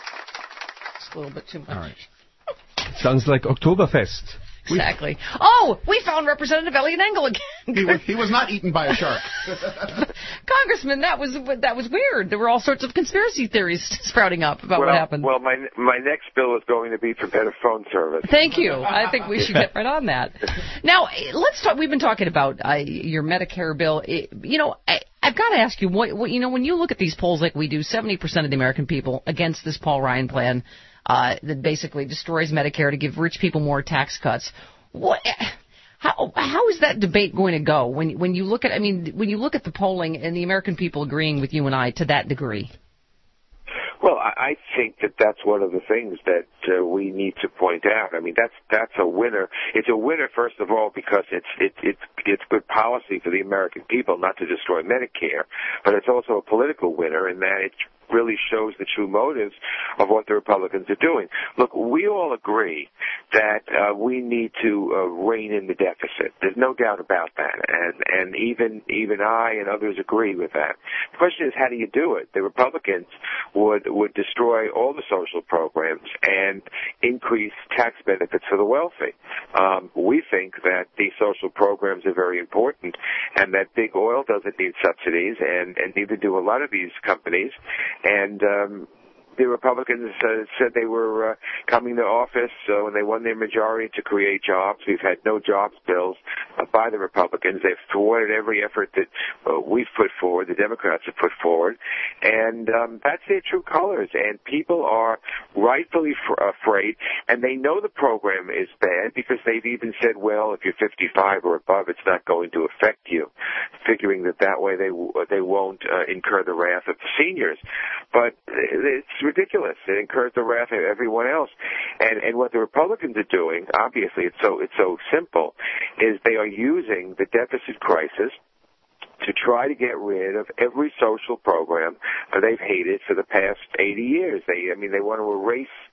a little bit too much. All right. Sounds like Oktoberfest. Exactly. We found Representative Elliot Engel again. He was not eaten by a shark. Congressman, that was weird. There were all sorts of conspiracy theories sprouting up about what happened. Well, my next bill is going to be for better phone service. Thank you. I think we should get right on that. Now, let's talk. We've been talking about your Medicare bill. I've got to ask you, when you look at these polls like we do, 70% of the American people against this Paul Ryan plan that basically destroys Medicare to give rich people more tax cuts. How is that debate going to go when you look at the polling and the American people agreeing with you and I to that degree? Well, I think that's one of the things that we need to point out. I mean, that's a winner. It's a winner, first of all, because it's good policy for the American people not to destroy Medicare, but it's also a political winner in that it really shows the true motives of what the Republicans are doing. Look, we all agree that we need to rein in the deficit. There's no doubt about that, and even I and others agree with that. The question is, how do you do it? The Republicans would destroy all the social programs and increase tax benefits for the wealthy. We think that these social programs are very important, and that big oil doesn't need subsidies, and neither do a lot of these companies. And the Republicans said they were coming to office when they won their majority to create jobs. We've had no jobs bills by the Republicans. They've thwarted every effort that we've put forward, the Democrats have put forward. And that's their true colors. And people are rightfully afraid, and they know the program is bad because they've even said, well, if you're 55 or above, it's not going to affect you, figuring that way they won't incur the wrath of the seniors. But it's ridiculous. It incurs the wrath of everyone else. And what the Republicans are doing, obviously it's so simple, is they are using the deficit crisis to try to get rid of every social program they've hated for the past 80 years. They want to erase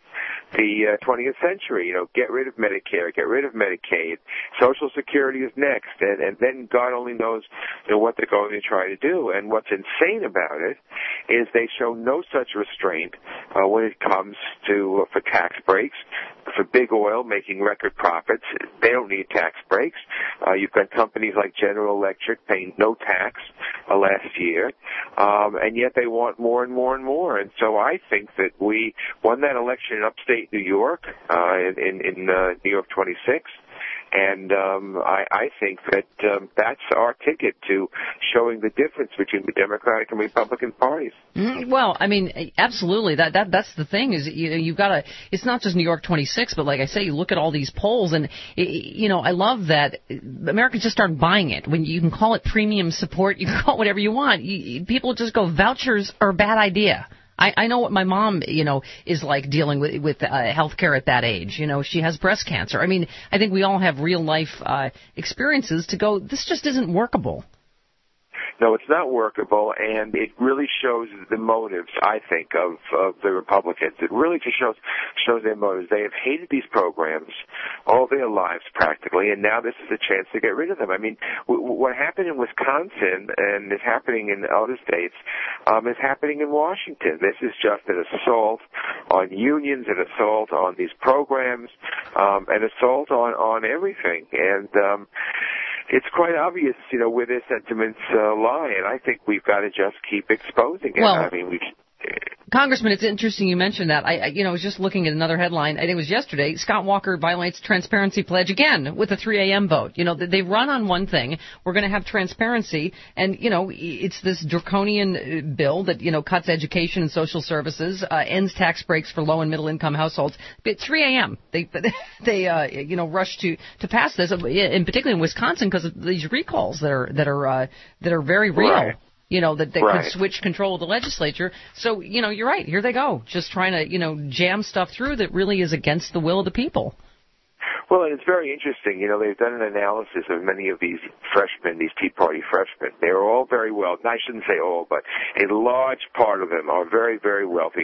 the 20th century. You know, get rid of Medicare, get rid of Medicaid. Social Security is next, and then God only knows, you know, what they're going to try to do. And what's insane about it is they show no such restraint when it comes to for tax breaks. For big oil making record profits, they don't need tax breaks. You've got companies like General Electric paying no tax last year, and yet they want more and more and more. And so I think that we won that election in upstate New York, in New York 26. And I think that that's our ticket to showing the difference between the Democratic and Republican parties. Well, I mean, absolutely. That's the thing is you've got to. It's not just New York 26, but like I say, you look at all these polls, and you know, I love that Americans just aren't buying it. When you can call it premium support, you can call it whatever you want. People just go, vouchers are a bad idea. I know what my mom, you know, is like dealing with health care at that age. You know, she has breast cancer. I mean, I think we all have real life experiences to go, this just isn't workable. No, it's not workable, and it really shows the motives, I think, of the Republicans. It really just shows their motives. They have hated these programs all their lives, practically, and now this is a chance to get rid of them. I mean, what happened in Wisconsin and is happening in other states is happening in Washington. This is just an assault on unions, an assault on these programs, an assault on everything, and it's quite obvious, you know, where their sentiments lie, and I think we've got to just keep exposing it. Well, I mean, Congressman, it's interesting you mentioned that. I was just looking at another headline. I think it was yesterday. Scott Walker violates transparency pledge again with a 3 a.m. vote. You know, they run on one thing. We're going to have transparency, and you know, it's this draconian bill that you know cuts education and social services, ends tax breaks for low and middle income households. But 3 a.m. They you know rush to pass this, and particularly in Wisconsin because of these recalls that are very real. Right. You know, that Right. could switch control of the legislature. So, you know, you're right. Here they go. Just trying to, you know, jam stuff through that really is against the will of the people. Well, and it's very interesting. You know, they've done an analysis of many of these freshmen, these Tea Party freshmen. They're all very well. I shouldn't say all, but a large part of them are very, very wealthy.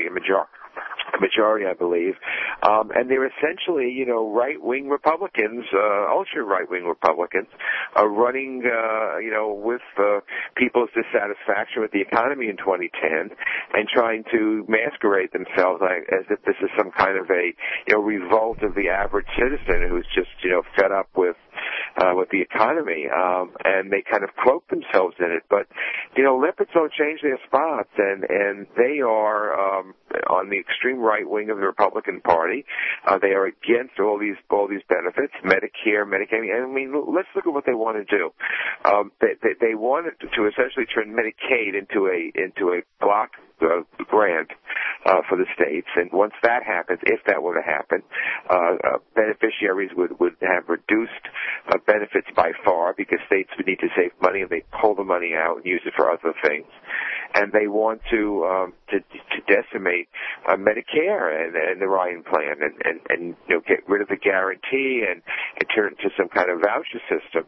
A majority, I believe, and they're essentially, you know, right-wing Republicans, ultra-right-wing Republicans, running, you know, with people's dissatisfaction with the economy in 2010, and trying to masquerade themselves as if this is some kind of a, you know, revolt of the average citizen who's just, you know, fed up with the economy, and they kind of cloak themselves in it. But, you know, leopards don't change their spots, and they are on the extreme right wing of the Republican Party. They are against all these benefits, Medicare, Medicaid. I mean, let's look at what they want to do. They wanted to essentially turn Medicaid into a block grant for the states, and once that happens, if that were to happen, beneficiaries would have reduced benefits by far because states would need to save money, and they pull the money out and use it for other things. And they want to decimate Medicare and the Ryan plan, and you know, get rid of the guarantee and turn it into some kind of voucher system.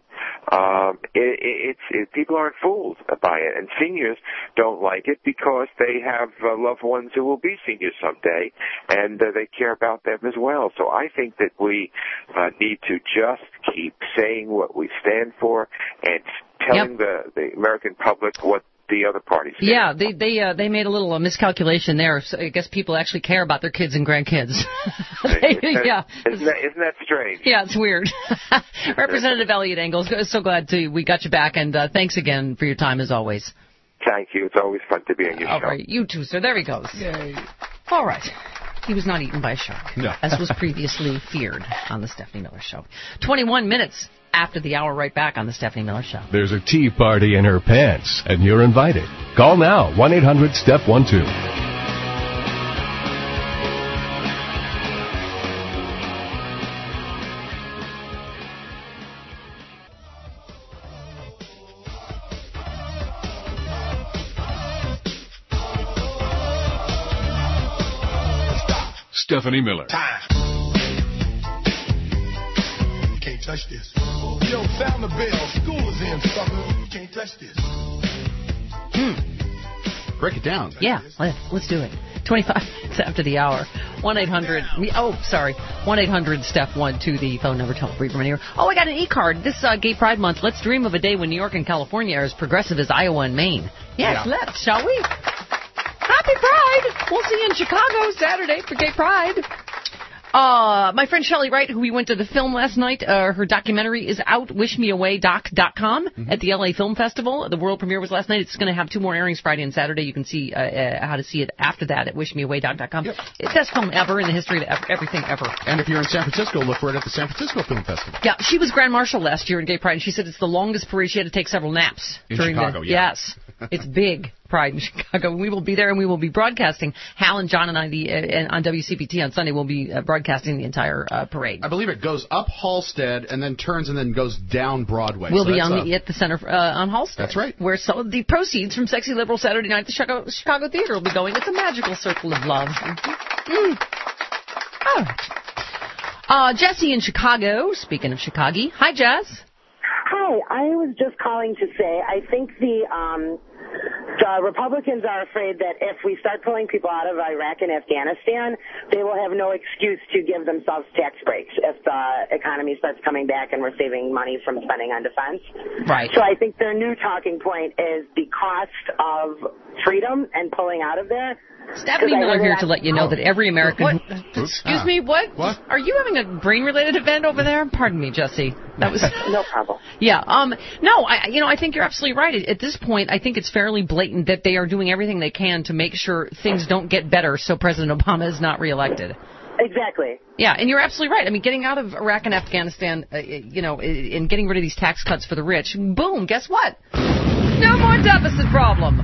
People aren't fooled by it, and seniors don't like it because they have loved ones who will be seniors someday, and they care about them as well. So I think that we need to just keep saying what we stand for and telling the American public what the other parties. Yeah, they made a little miscalculation there. So I guess people actually care about their kids and grandkids. Yeah, isn't that strange? Yeah, it's weird. Representative Elliot Engel, so glad we got you back, and thanks again for your time as always. Thank you. It's always fun to be on your show. All right, you too, sir. There he goes. Yay. All right. He was not eaten by a shark, no. as was previously feared on the Stephanie Miller Show. 21 minutes after the hour, right back on the Stephanie Miller Show. There's a tea party in her pants, and you're invited. Call now, 1-800-STEP-12. Stephanie Miller. You can't touch this. Yo, sound the bell. School is in, sucker. You can't touch this. Break it down. Yeah, let's do it. 25 minutes after the hour. 1-800-STEP-1 to the phone number. Toll free from here. Oh, I got an e-card. This Gay Pride Month. Let's dream of a day when New York and California are as progressive as Iowa and Maine. Yes, let's, shall we? Happy Pride! We'll see you in Chicago Saturday for Gay Pride. My friend Shelley Wright, who we went to the film last night, her documentary is out, wishmeawaydoc.com, at the LA Film Festival. The world premiere was last night. It's going to have 2 more airings, Friday and Saturday. You can see how to see it after that at wishmeawaydoc.com. Yep. It's the best film ever in the history of everything ever. And if you're in San Francisco, look for it at the San Francisco Film Festival. Yeah, she was Grand Marshal last year in Gay Pride, and she said it's the longest parade. She had to take several naps. In Chicago, yeah. Yes. It's big Pride in Chicago. We will be there, and we will be broadcasting. Hal and John and I on WCPT on Sunday will be broadcasting the entire parade. I believe it goes up Halstead and then turns and then goes down Broadway. We'll be at the center on Halstead. That's right. Where some of the proceeds from Sexy Liberal Saturday Night at the Chicago Theater will be going. It's a magical circle of love. All right. Jesse in Chicago. Speaking of Chicago. Hi, Jess. Hi, I was just calling to say I think the Republicans are afraid that if we start pulling people out of Iraq and Afghanistan, they will have no excuse to give themselves tax breaks if the economy starts coming back and we're saving money from spending on defense. Right. So I think their new talking point is the cost of freedom and pulling out of there. Stephanie Miller here to let you know that every American... Excuse me, what? Are you having a brain-related event over there? Pardon me, Jesse. That was... No problem. Yeah, no, I think you're absolutely right. At this point, I think it's fairly blatant that they are doing everything they can to make sure things don't get better so President Obama is not reelected. Exactly. Yeah, and you're absolutely right. I mean, getting out of Iraq and Afghanistan, and getting rid of these tax cuts for the rich, boom, guess what? No more deficit problem.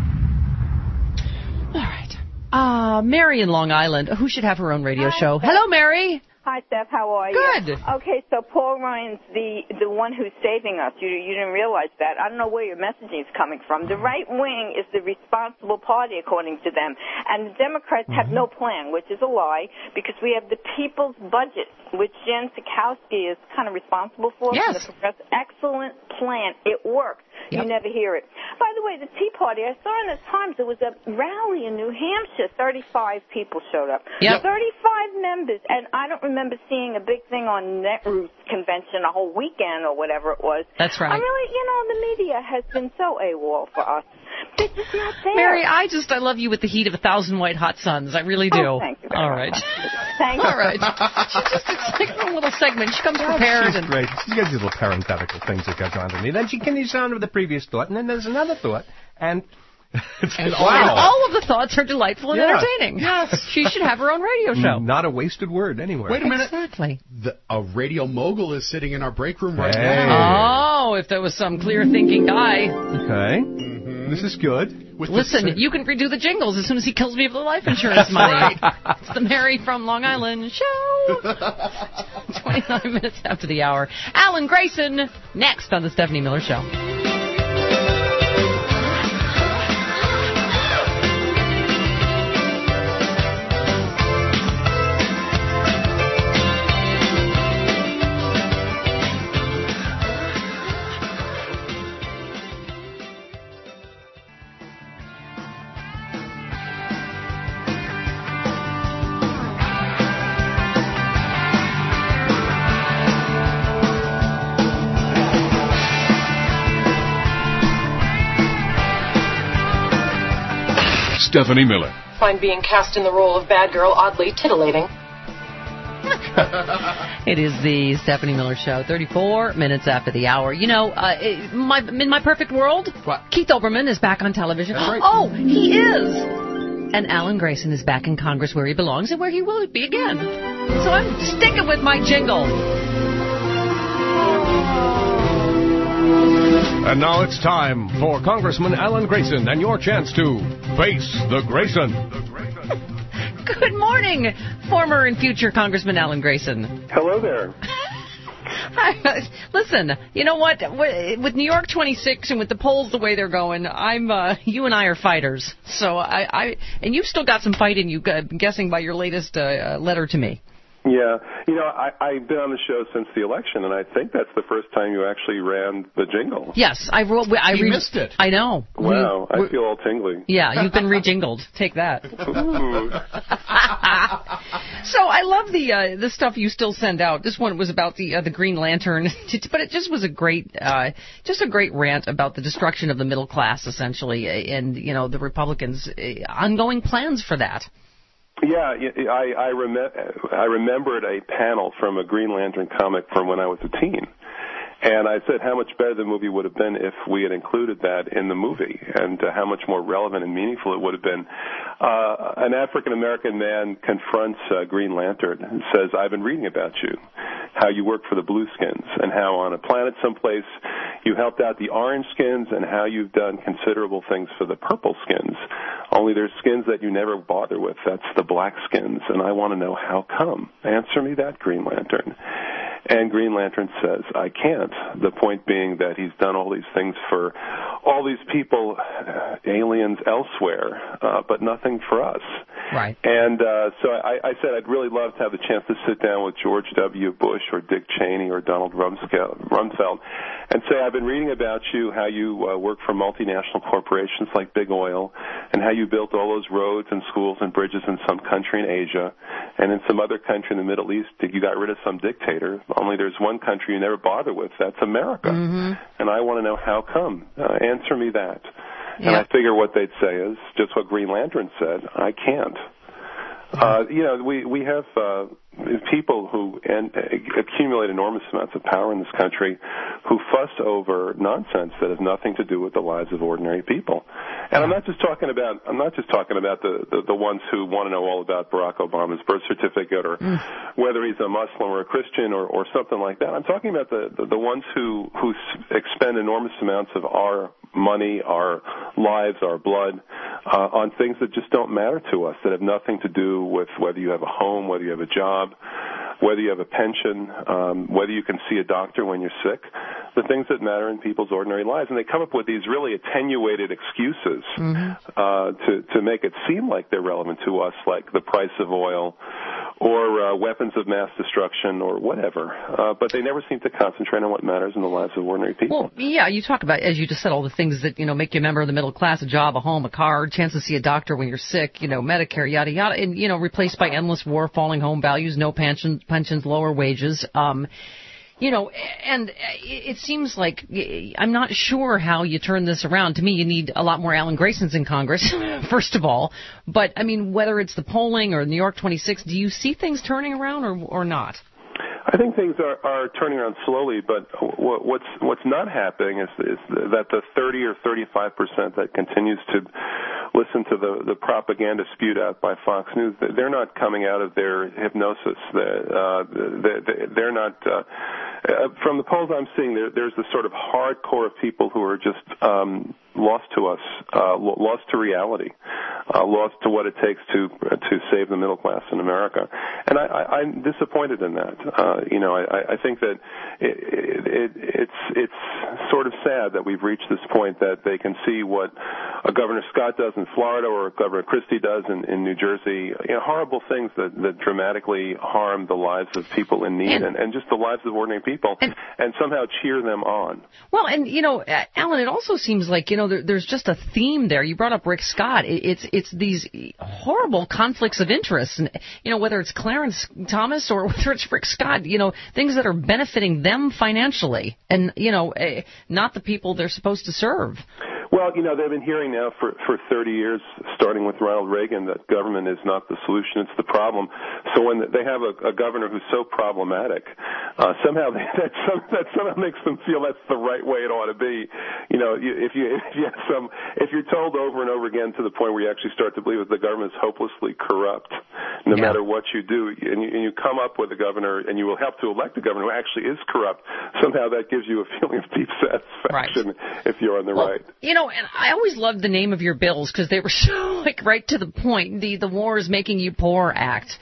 All right. Mary in Long Island, who should have her own radio show. Steph. Hello, Mary. Hi, Steph. How are you? Good. Okay, so Paul Ryan's the one who's saving us. You didn't realize that. I don't know where your messaging is coming from. The right wing is the responsible party, according to them. And the Democrats have no plan, which is a lie, because we have the people's budget, which Jen Sikowski is kind of responsible for. Yes. Excellent plan. It works. Yep. You never hear it. By the way, the Tea Party, I saw in the Times there was a rally in New Hampshire. 35 people showed up. Yep. 35 members. And I don't remember seeing a big thing on Netroots convention a whole weekend or whatever it was. That's right. I really, the media has been so AWOL for us. They're just not there. Mary, I love you with the heat of 1,000 white hot suns. I really do. Oh, thank you very All much. right. Thank you. All right. It's like a little segment. She comes prepared. She's great. She gets these little parenthetical things that goes on to me. Then she continues on with the previous thought, and then there's another thought, and all of the thoughts are delightful and entertaining. Yes. She should have her own radio show. Not a wasted word anywhere. Wait a minute. Exactly. A radio mogul is sitting in our break room right now. Oh, if there was some clear-thinking guy. Okay. This is good. Listen, you can redo the jingles as soon as he kills me for the life insurance money. It's the Mary from Long Island show. 29 minutes after the hour. Alan Grayson, next on the Stephanie Miller Show. Stephanie Miller. Find being cast in the role of bad girl oddly titillating. It is the Stephanie Miller Show, 34 minutes after the hour. In my perfect world, Keith Olbermann is back on television. That's right. Oh, he is! And Alan Grayson is back in Congress where he belongs and where he will be again. So I'm sticking with my jingle. And now it's time for Congressman Alan Grayson and your chance to face the Grayson. Good morning, former and future Congressman Alan Grayson. Hello there. Listen, you know what? With New York 26 and with the polls the way they're going, you and I are fighters. So and you've still got some fight in you, I'm guessing by your latest letter to me. Yeah. I've been on the show since the election, and I think that's the first time you actually ran the jingle. Yes, I missed it. I know. Wow, I feel all tingly. Yeah, you've been rejingled. Take that. So I love the stuff you still send out. This one was about the Green Lantern, but it just was a great rant about the destruction of the middle class, essentially, and the Republicans' ongoing plans for that. Yeah, I remembered a panel from a Green Lantern comic from when I was a teen. And I said how much better the movie would have been if we had included that in the movie, and how much more relevant and meaningful it would have been. An African-American man confronts Green Lantern and says, I've been reading about you, how you work for the Blueskins, and how on a planet someplace you helped out the Orange Skins, and how you've done considerable things for the Purple Skins. Only there's skins that you never bother with. That's the Black Skins, and I want to know how come. Answer me that, Green Lantern. And Green Lantern says, I can't. The point being that he's done all these things for all these people, aliens elsewhere, but nothing for us. Right. And so I said I'd really love to have the chance to sit down with George W. Bush or Dick Cheney or Donald Rumsfeld and say, I've been reading about you, how you work for multinational corporations like Big Oil, and how you built all those roads and schools and bridges in some country in Asia, and in some other country in the Middle East, you got rid of some dictator. Only there's one country you never bother with. That's America. Mm-hmm. And I want to know how come. Answer me that. Yeah. And I figure what they'd say is just what Green Lantern said. I can't. We have people who accumulate enormous amounts of power in this country who fuss over nonsense that has nothing to do with the lives of ordinary people. And I'm not just talking about the ones who want to know all about Barack Obama's birth certificate or whether he's a Muslim or a Christian or something like that. I'm talking about the ones who expend enormous amounts of our money, our lives, our blood on things that just don't matter to us, that have nothing to do with whether you have a home, whether you have a job, whether you have a pension, whether you can see a doctor when you're sick, the things that matter in people's ordinary lives. And they come up with these really attenuated excuses to make it seem like they're relevant to us, like the price of oil or weapons of mass destruction or whatever. But they never seem to concentrate on what matters in the lives of ordinary people. Well, yeah, you talk about, as you just said, all the things that, make you a member of the middle class, a job, a home, a car, chance to see a doctor when you're sick, Medicare, yada, yada, and, replaced by endless war, falling home values, no pensions, lower wages. And it seems like I'm not sure how you turn this around. To me, you need a lot more Alan Graysons in Congress, first of all. But, whether it's the polling or New York 26, do you see things turning around or not? I think things are turning around slowly, but what's not happening is that the 30 or 35% that continues to listen to the propaganda spewed out by Fox News, they're not coming out of their hypnosis. They're not. From the polls I'm seeing, there's this sort of hardcore of people who are just lost to us, lost to reality, lost to what it takes to save the middle class in America. And I'm disappointed in that. I think that it's sort of sad that we've reached this point that they can see what Governor Scott does in Florida or Governor Christie does in New Jersey, horrible things that dramatically harm the lives of people in need and just the lives of ordinary people, and somehow cheer them on. Well, and, Alan, it also seems like, there's just a theme there. You brought up Rick Scott. It's these horrible conflicts of interest, and, whether it's Clarence Thomas or whether it's Rick Scott, things that are benefiting them financially and, not the people they're supposed to serve. Well, they've been hearing now for 30 years, starting with Ronald Reagan, that government is not the solution, it's the problem. So when they have a governor who's so problematic, somehow that somehow makes them feel that's the right way it ought to be. If you're told over and over again to the point where you actually start to believe that the government is hopelessly corrupt, no matter what you do, and you come up with a governor, and you will help to elect a governor who actually is corrupt, somehow that gives you a feeling of deep satisfaction if you're on the right. And I always loved the name of your bills because they were so, right to the point. The War is Making You Poor Act.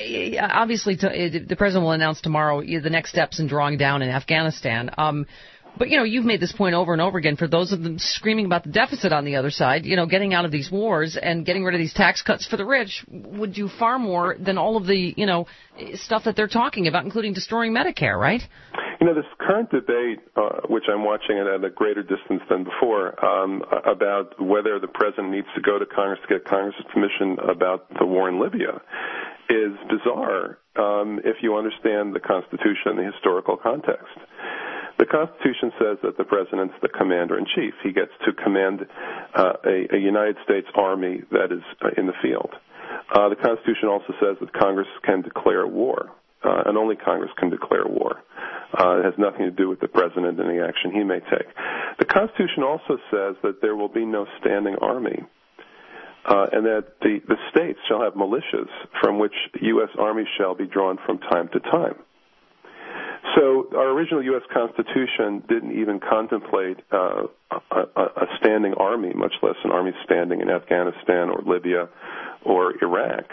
Obviously, the president will announce tomorrow the next steps in drawing down in Afghanistan. But, you've made this point over and over again for those of them screaming about the deficit on the other side, getting out of these wars and getting rid of these tax cuts for the rich would do far more than all of the, stuff that they're talking about, including destroying Medicare, right? This current debate, which I'm watching at a greater distance than before, about whether the president needs to go to Congress to get Congress's permission about the war in Libya is bizarre if you understand the Constitution and the historical context. The Constitution says that the president's the commander-in-chief. He gets to command a United States Army that is in the field. The Constitution also says that Congress can declare war, and only Congress can declare war. It has nothing to do with the president and the action he may take. The Constitution also says that there will be no standing army, and that the states shall have militias from which U.S. Army shall be drawn from time to time. So our original U.S. Constitution didn't even contemplate a standing army, much less an army standing in Afghanistan or Libya or Iraq.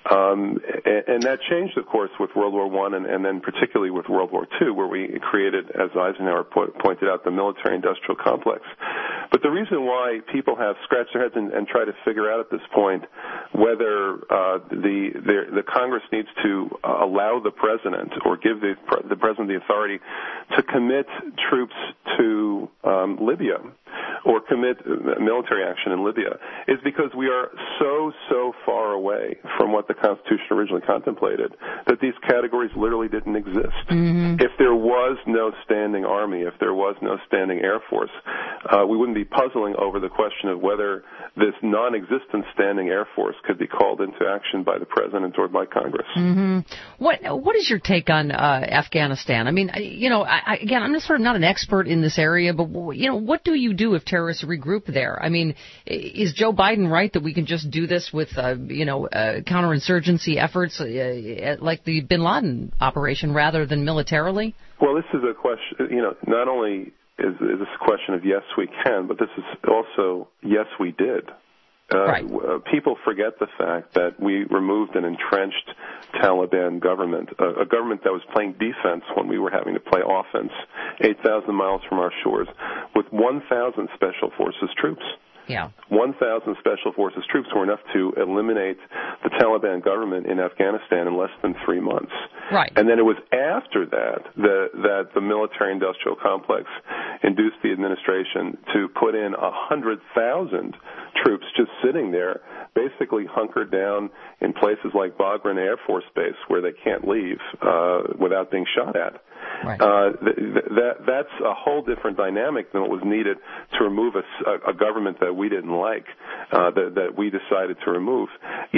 And that changed, of course, with World War I and then particularly with World War II, where we created, as Eisenhower pointed out, the military-industrial complex. But the reason why people have scratched their heads and try to figure out at this point whether the Congress needs to allow the president or give the president the authority to commit troops to Libya or commit military action in Libya is because we are so far away from what the Constitution originally contemplated that these categories literally didn't exist. Mm-hmm. If there was no standing army, if there was no standing air force, we wouldn't be puzzling over the question of whether this non-existent standing air force could be called into action by the president or by Congress. Mm-hmm. What is your take on Afghanistan? I mean, again, I'm sort of not an expert in this area, but what do you do if terrorists regroup there? I mean, is Joe Biden right that we can just do this with counterinsurgency efforts like the Bin Laden operation rather than militarily? Well, this is a question. Not only is this a question of yes, we can, but this is also yes, we did. Right. People forget the fact that we removed an entrenched Taliban government, a government that was playing defense when we were having to play offense, 8,000 miles from our shores, with 1,000 Special Forces troops. Yeah. 1,000 Special Forces troops were enough to eliminate the Taliban government in Afghanistan in less than 3 months. Right. And then it was after that that the military-industrial complex induced the administration to put in 100,000 troops just sitting there, basically hunkered down in places like Bagram Air Force Base where they can't leave without being shot at. Right. That's a whole different dynamic than what was needed to remove a government that we didn't like, that we decided to remove.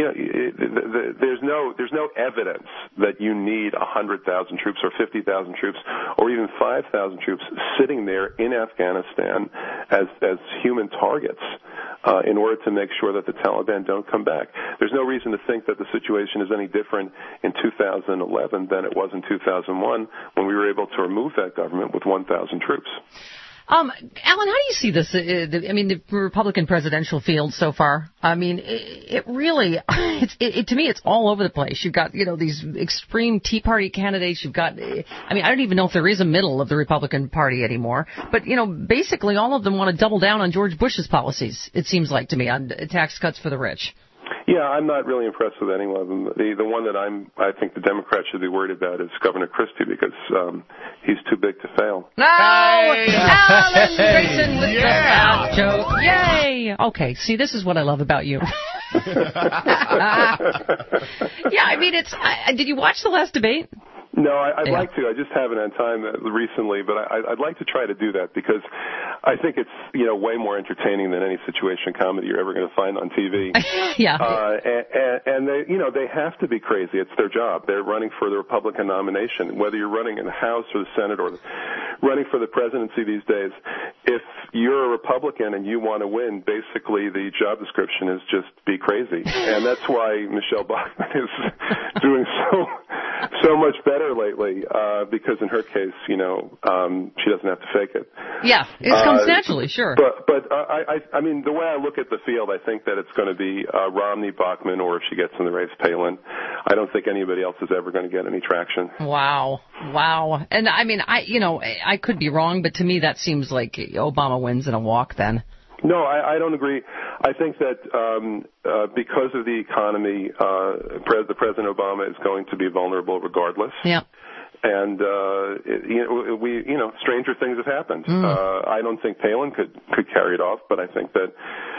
There's no evidence that you need 100,000 troops or 50,000 troops or even 5,000 troops sitting there in Afghanistan as human targets in order to make sure that the Taliban don't come back. There's no reason to think that the situation is any different in 2011 than it was in 2001 when we were able to remove that government with 1,000 troops. Alan, how do you see this? The Republican presidential field so far. I mean, it really, to me, it's all over the place. You've got, these extreme Tea Party candidates. You've got, I don't even know if there is a middle of the Republican Party anymore. But, basically all of them want to double down on George Bush's policies, it seems like to me, on tax cuts for the rich. Yeah, I'm not really impressed with any one of them. The one that I think the Democrats should be worried about is Governor Christie because he's too big to fail. No! Alan Grayson with the bad joke. Yay! Okay, see, this is what I love about you. Yeah, did you watch the last debate? No, I'd like to. I just haven't had time recently, but I'd like to try to do that because I think it's way more entertaining than any situation comedy you're ever going to find on TV. Yeah. And they have to be crazy. It's their job. They're running for the Republican nomination. Whether you're running in the House or the Senate or running for the presidency these days, if you're a Republican and you want to win, basically the job description is just be crazy. And that's why Michelle Bachmann is doing so much better lately because in her case, she doesn't have to fake it. Yeah, it comes naturally, sure. But I mean, the way I look at the field, I think that it's going to be Romney, Bachmann, or if she gets in the race, Palin. I don't think anybody else is ever going to get any traction. Wow. And I mean, I could be wrong, but to me that seems like Obama wins in a walk then. No, I don't agree. I think that because of the economy, President Obama is going to be vulnerable regardless. Yeah. And stranger things have happened. I don't think Palin could carry it off, but I think that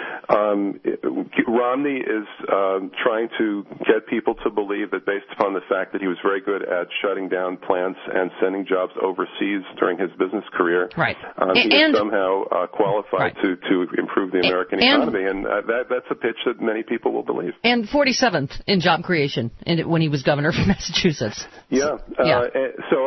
Romney is trying to get people to believe that based upon the fact that he was very good at shutting down plants and sending jobs overseas during his business career, right. He is somehow qualified to improve the American economy, and that's a pitch that many people will believe. And 47th in job creation when he was governor of Massachusetts. Yeah. So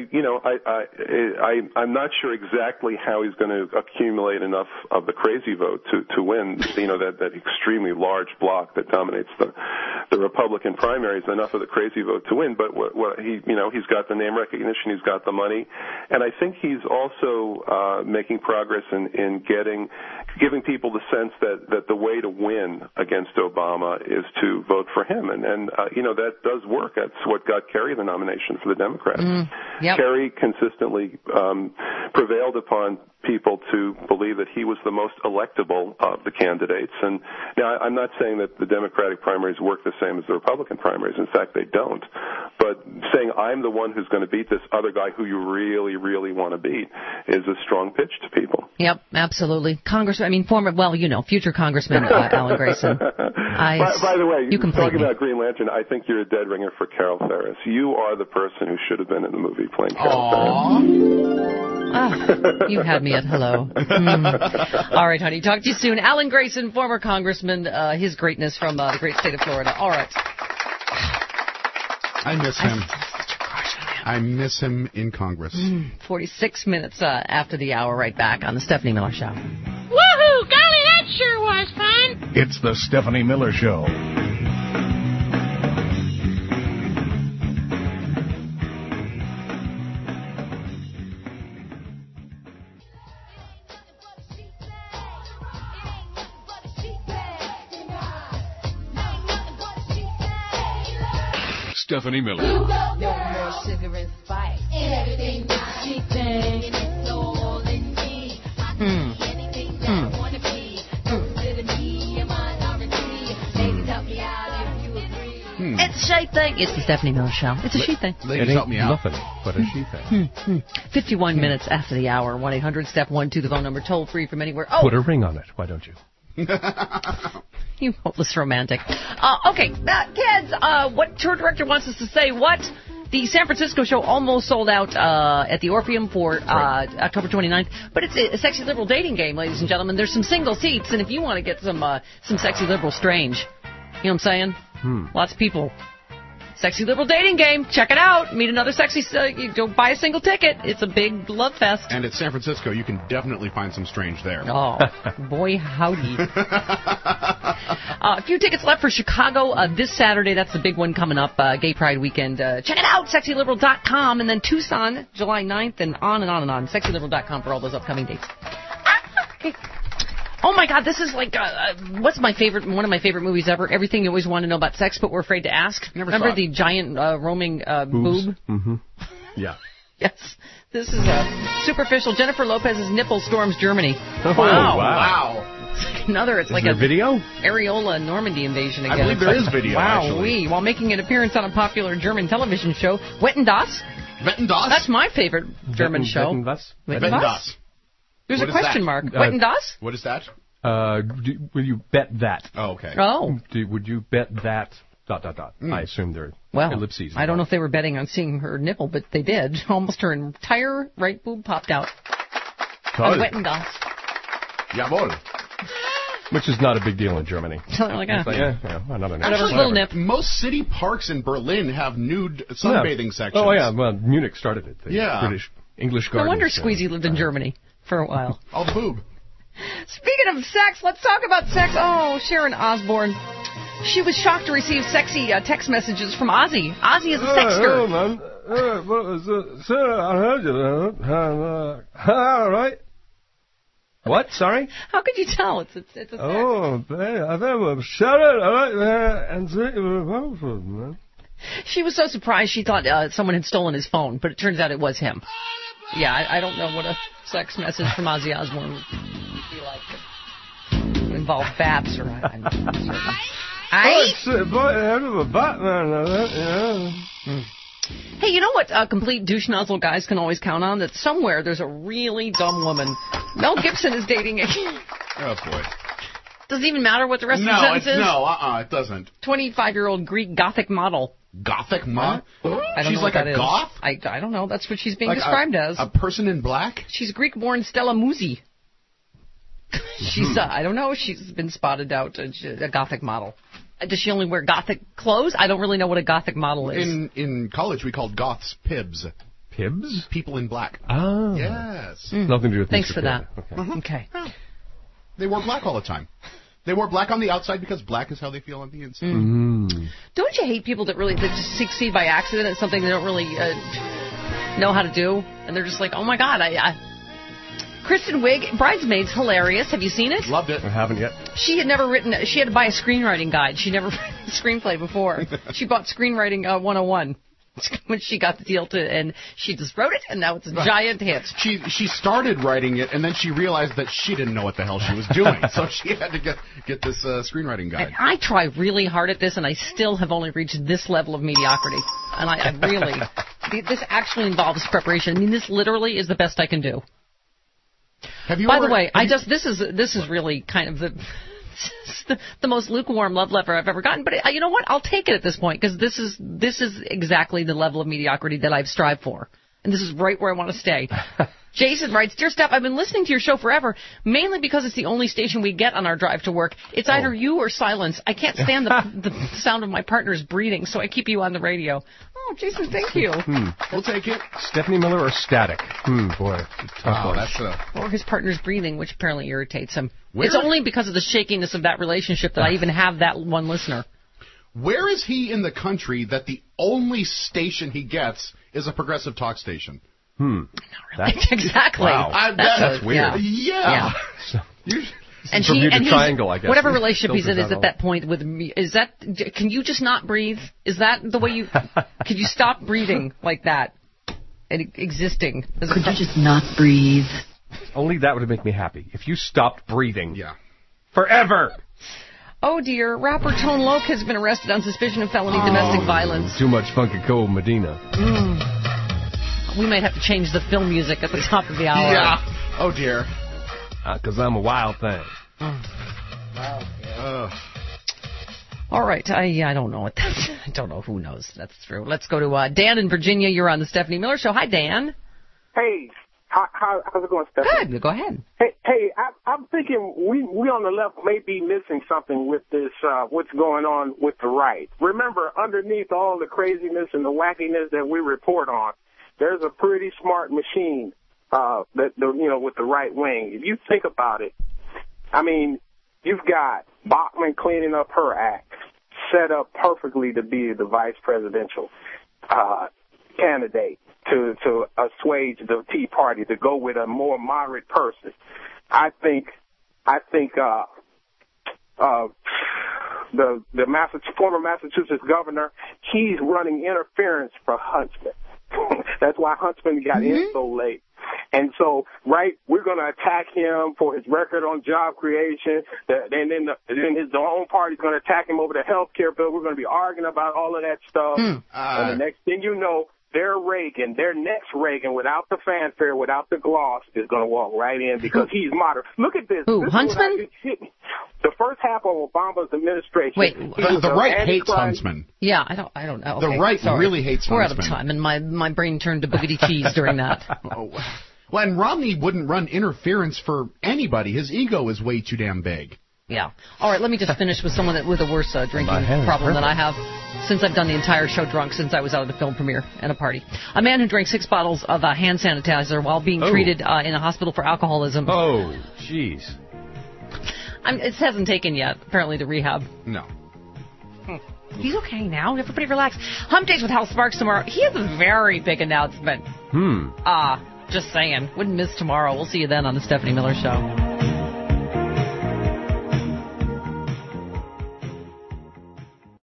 I'm not sure exactly how he's going to accumulate enough of the crazy vote to win. That extremely large block that dominates the Republican primaries, enough of the crazy vote to win. But he's got the name recognition, he's got the money, and I think he's also making progress in giving people the sense that the way to win against Obama is to vote for him, and that does work. That's what got Kerry the nomination for the Democrats. Yep. Kerry consistently prevailed upon people to believe that he was the most electable of the candidates. And now I'm not saying that the Democratic primaries work the same as the Republican primaries. In fact, they don't. But saying I'm the one who's going to beat this other guy who you really, really want to beat is a strong pitch to people. Yep, absolutely. Future Congressman Alan Grayson. By the way, talking about Green Lantern, I think you're a dead ringer for Carol Ferris. You are the person who should have been in the movie playing Carol Ferris. You had me at hello. All right, honey. Talk to you soon. Alan Grayson, former congressman, his greatness from the great state of Florida. All right. I miss him. I miss him in Congress. 46 minutes after the hour, right back on the Stephanie Miller Show. Woohoo! Golly, that sure was fun. It's the Stephanie Miller Show. Stephanie Miller. No more sugar and spice. Everything is cheap and it's all in me. I can be anything that I want to be. Consider me a minority. Ladies, help me out if you agree. It's a she thing. It's the Stephanie Miller Show. It's a she thing. Ladies, help me out. Nothing but a she thing. 51 minutes after the hour. 1-800-STEP-12, the phone number, toll free from anywhere. Oh. Put a ring on it. Why don't you? You hopeless romantic. Okay, kids, what tour director wants us to say what? The San Francisco show almost sold out at the Orpheum for October 29th, but it's a sexy liberal dating game, ladies and gentlemen. There's some single seats, and if you want to get some sexy liberal strange, you know what I'm saying? Lots of people. Sexy liberal dating game. Check it out. Meet another sexy. You go buy a single ticket. It's a big love fest. And at San Francisco, you can definitely find some strange there. Oh, boy, howdy. A few tickets left for Chicago this Saturday. That's the big one coming up, Gay Pride Weekend. Check it out, sexyliberal.com. And then Tucson, July 9th, and on and on and on. Sexyliberal.com for all those upcoming dates. Okay. Oh my God, this is like one of my favorite movies ever. Everything you always want to know about sex, but we're afraid to ask. Remember the giant roaming boob? Mm-hmm. Yeah. Yes. This is superficial. Jennifer Lopez's nipple storms Germany. Oh, wow. It's like a video? Areola Normandy invasion again. I believe there is video, actually. While making an appearance on a popular German television show, Wetten, Das? Wetten, Das? That's my favorite German show. Wetten, Das? Wetten, Das. There's a question mark. Wetten, Das? What is that? Will you bet that? Oh, okay. Oh. Would you bet that... ... I assume they're ellipses. I don't know if they were betting on seeing her nipple, but they did. Almost her entire right boob popped out. On Wetten, Das. Jawohl. Which is not a big deal in Germany. Another little nip. Most city parks in Berlin have nude sunbathing sections. Oh, yeah. Well, Munich started it. The British English Gardens. No wonder Squeezy lived in Germany for a while. All the boob. Speaking of sex, let's talk about sex. Oh, Sharon Osbourne. She was shocked to receive sexy text messages from Ozzy. Ozzy is a sexter. Man. Sir, I heard you. All right. What? Sorry? How could you tell? It's a text. Oh, babe, I think shut it right there and see man. She was so surprised she thought someone had stolen his phone, but it turns out it was him. Yeah, I don't know what a sex message from Ozzy Osbourne would be like. It would involve bats or I'm certain. Hey, you know what complete douche nozzle guys can always count on? That somewhere there's a really dumb woman. Mel Gibson is dating a... Oh, boy. Doesn't even matter what the rest of the sentence is? It doesn't. 25-year-old Greek Gothic model. Gothic model? I don't She's know like what a that goth? is. I don't know. That's what she's being Like described as. A person in black? She's Greek-born Stella Musi. She's, I don't know. She's been spotted out a Gothic model. Does she only wear Gothic clothes? I don't really know what a Gothic model is. In college, we called goths pibs. Pibs? People in black. Oh. Yes. Nothing to do with Thanks Mr. for that. Okay. Okay. They wore black all the time. They wore black on the outside because black is how they feel on the inside. Don't you hate people that just succeed by accident at something they don't really know how to do? And they're just like, oh, my God, Kristen Wiig, Bridesmaids, hilarious. Have you seen it? Loved it. I haven't yet. She had never written... She had to buy a screenwriting guide. She never written a screenplay before. She bought Screenwriting 101 when she got the deal and she just wrote it, and now it's a giant hit. She started writing it, and then she realized that she didn't know what the hell she was doing, so she had to get this screenwriting guide. And I try really hard at this, and I still have only reached this level of mediocrity. And I really... This actually involves preparation. I mean, this literally is the best I can do. By the way, this is really kind of the most lukewarm love letter I've ever gotten. But you know what? I'll take it at this point because this is exactly the level of mediocrity that I've strived for, and this is right where I want to stay. Jason writes, Dear Steph, I've been listening to your show forever, mainly because it's the only station we get on our drive to work. It's either you or silence. I can't stand the sound of my partner's breathing, so I keep you on the radio. Oh, Jason, thank you. We'll take it. Stephanie Miller or Static? Boy, tough one. Or his partner's breathing, which apparently irritates him. It's only because of the shakiness of that relationship that I even have that one listener. Where is he in the country that the only station he gets is a progressive talk station? Not really. Exactly. Wow. That's weird. Yeah. And Triangle, I guess. Whatever relationship he's in is at that point with me. Is that? Can you just not breathe? Is that the way you? Could you stop breathing like that and existing? Could you just not breathe? Only that would make me happy. If you stopped breathing. Yeah. Forever. Oh dear, rapper Tone Loc has been arrested on suspicion of felony domestic violence. Too much Funky Cold Medina. We might have to change the film music at the top of the hour. Yeah. Oh dear. Because I'm a wild thing. All right. I don't know what that's... I don't know. Who knows? That's true. Let's go to Dan in Virginia. You're on the Stephanie Miller Show. Hi, Dan. Hey. How's it going, Stephanie? Good. Go ahead. Hey, I'm thinking we on the left may be missing something with this, what's going on with the right. Remember, underneath all the craziness and the wackiness that we report on, there's a pretty smart machine with the right wing. If you think about it, I mean, you've got Bachmann cleaning up her act, set up perfectly to be the vice presidential candidate to assuage the Tea Party to go with a more moderate person. I think the former Massachusetts governor, he's running interference for Huntsman. That's why Huntsman got in so late. And so, we're going to attack him for his record on job creation. And then his own party's going to attack him over the health care bill. We're going to be arguing about all of that stuff. And the next thing you know, their next Reagan, without the fanfare, without the gloss, is going to walk right in because he's moderate. Look at this. Who, Huntsman? The first half of Obama's administration. Wait, the right hates Huntsman. Yeah, I don't know. The right really hates Huntsman. We're out of time, and my brain turned to boogity cheese during that. Well, and Romney wouldn't run interference for anybody. His ego is way too damn big. Yeah. All right, let me just finish with someone with a worse drinking problem than I have, since I've done the entire show drunk since I was out at the film premiere and a party. A man who drank 6 bottles of hand sanitizer while being treated in a hospital for alcoholism. Oh, jeez. It hasn't taken yet, apparently, to rehab. No. He's okay now. Everybody relax. Hump Days with Hal Sparks tomorrow. He has a very big announcement. Just saying. Wouldn't miss tomorrow. We'll see you then on the Stephanie Miller Show.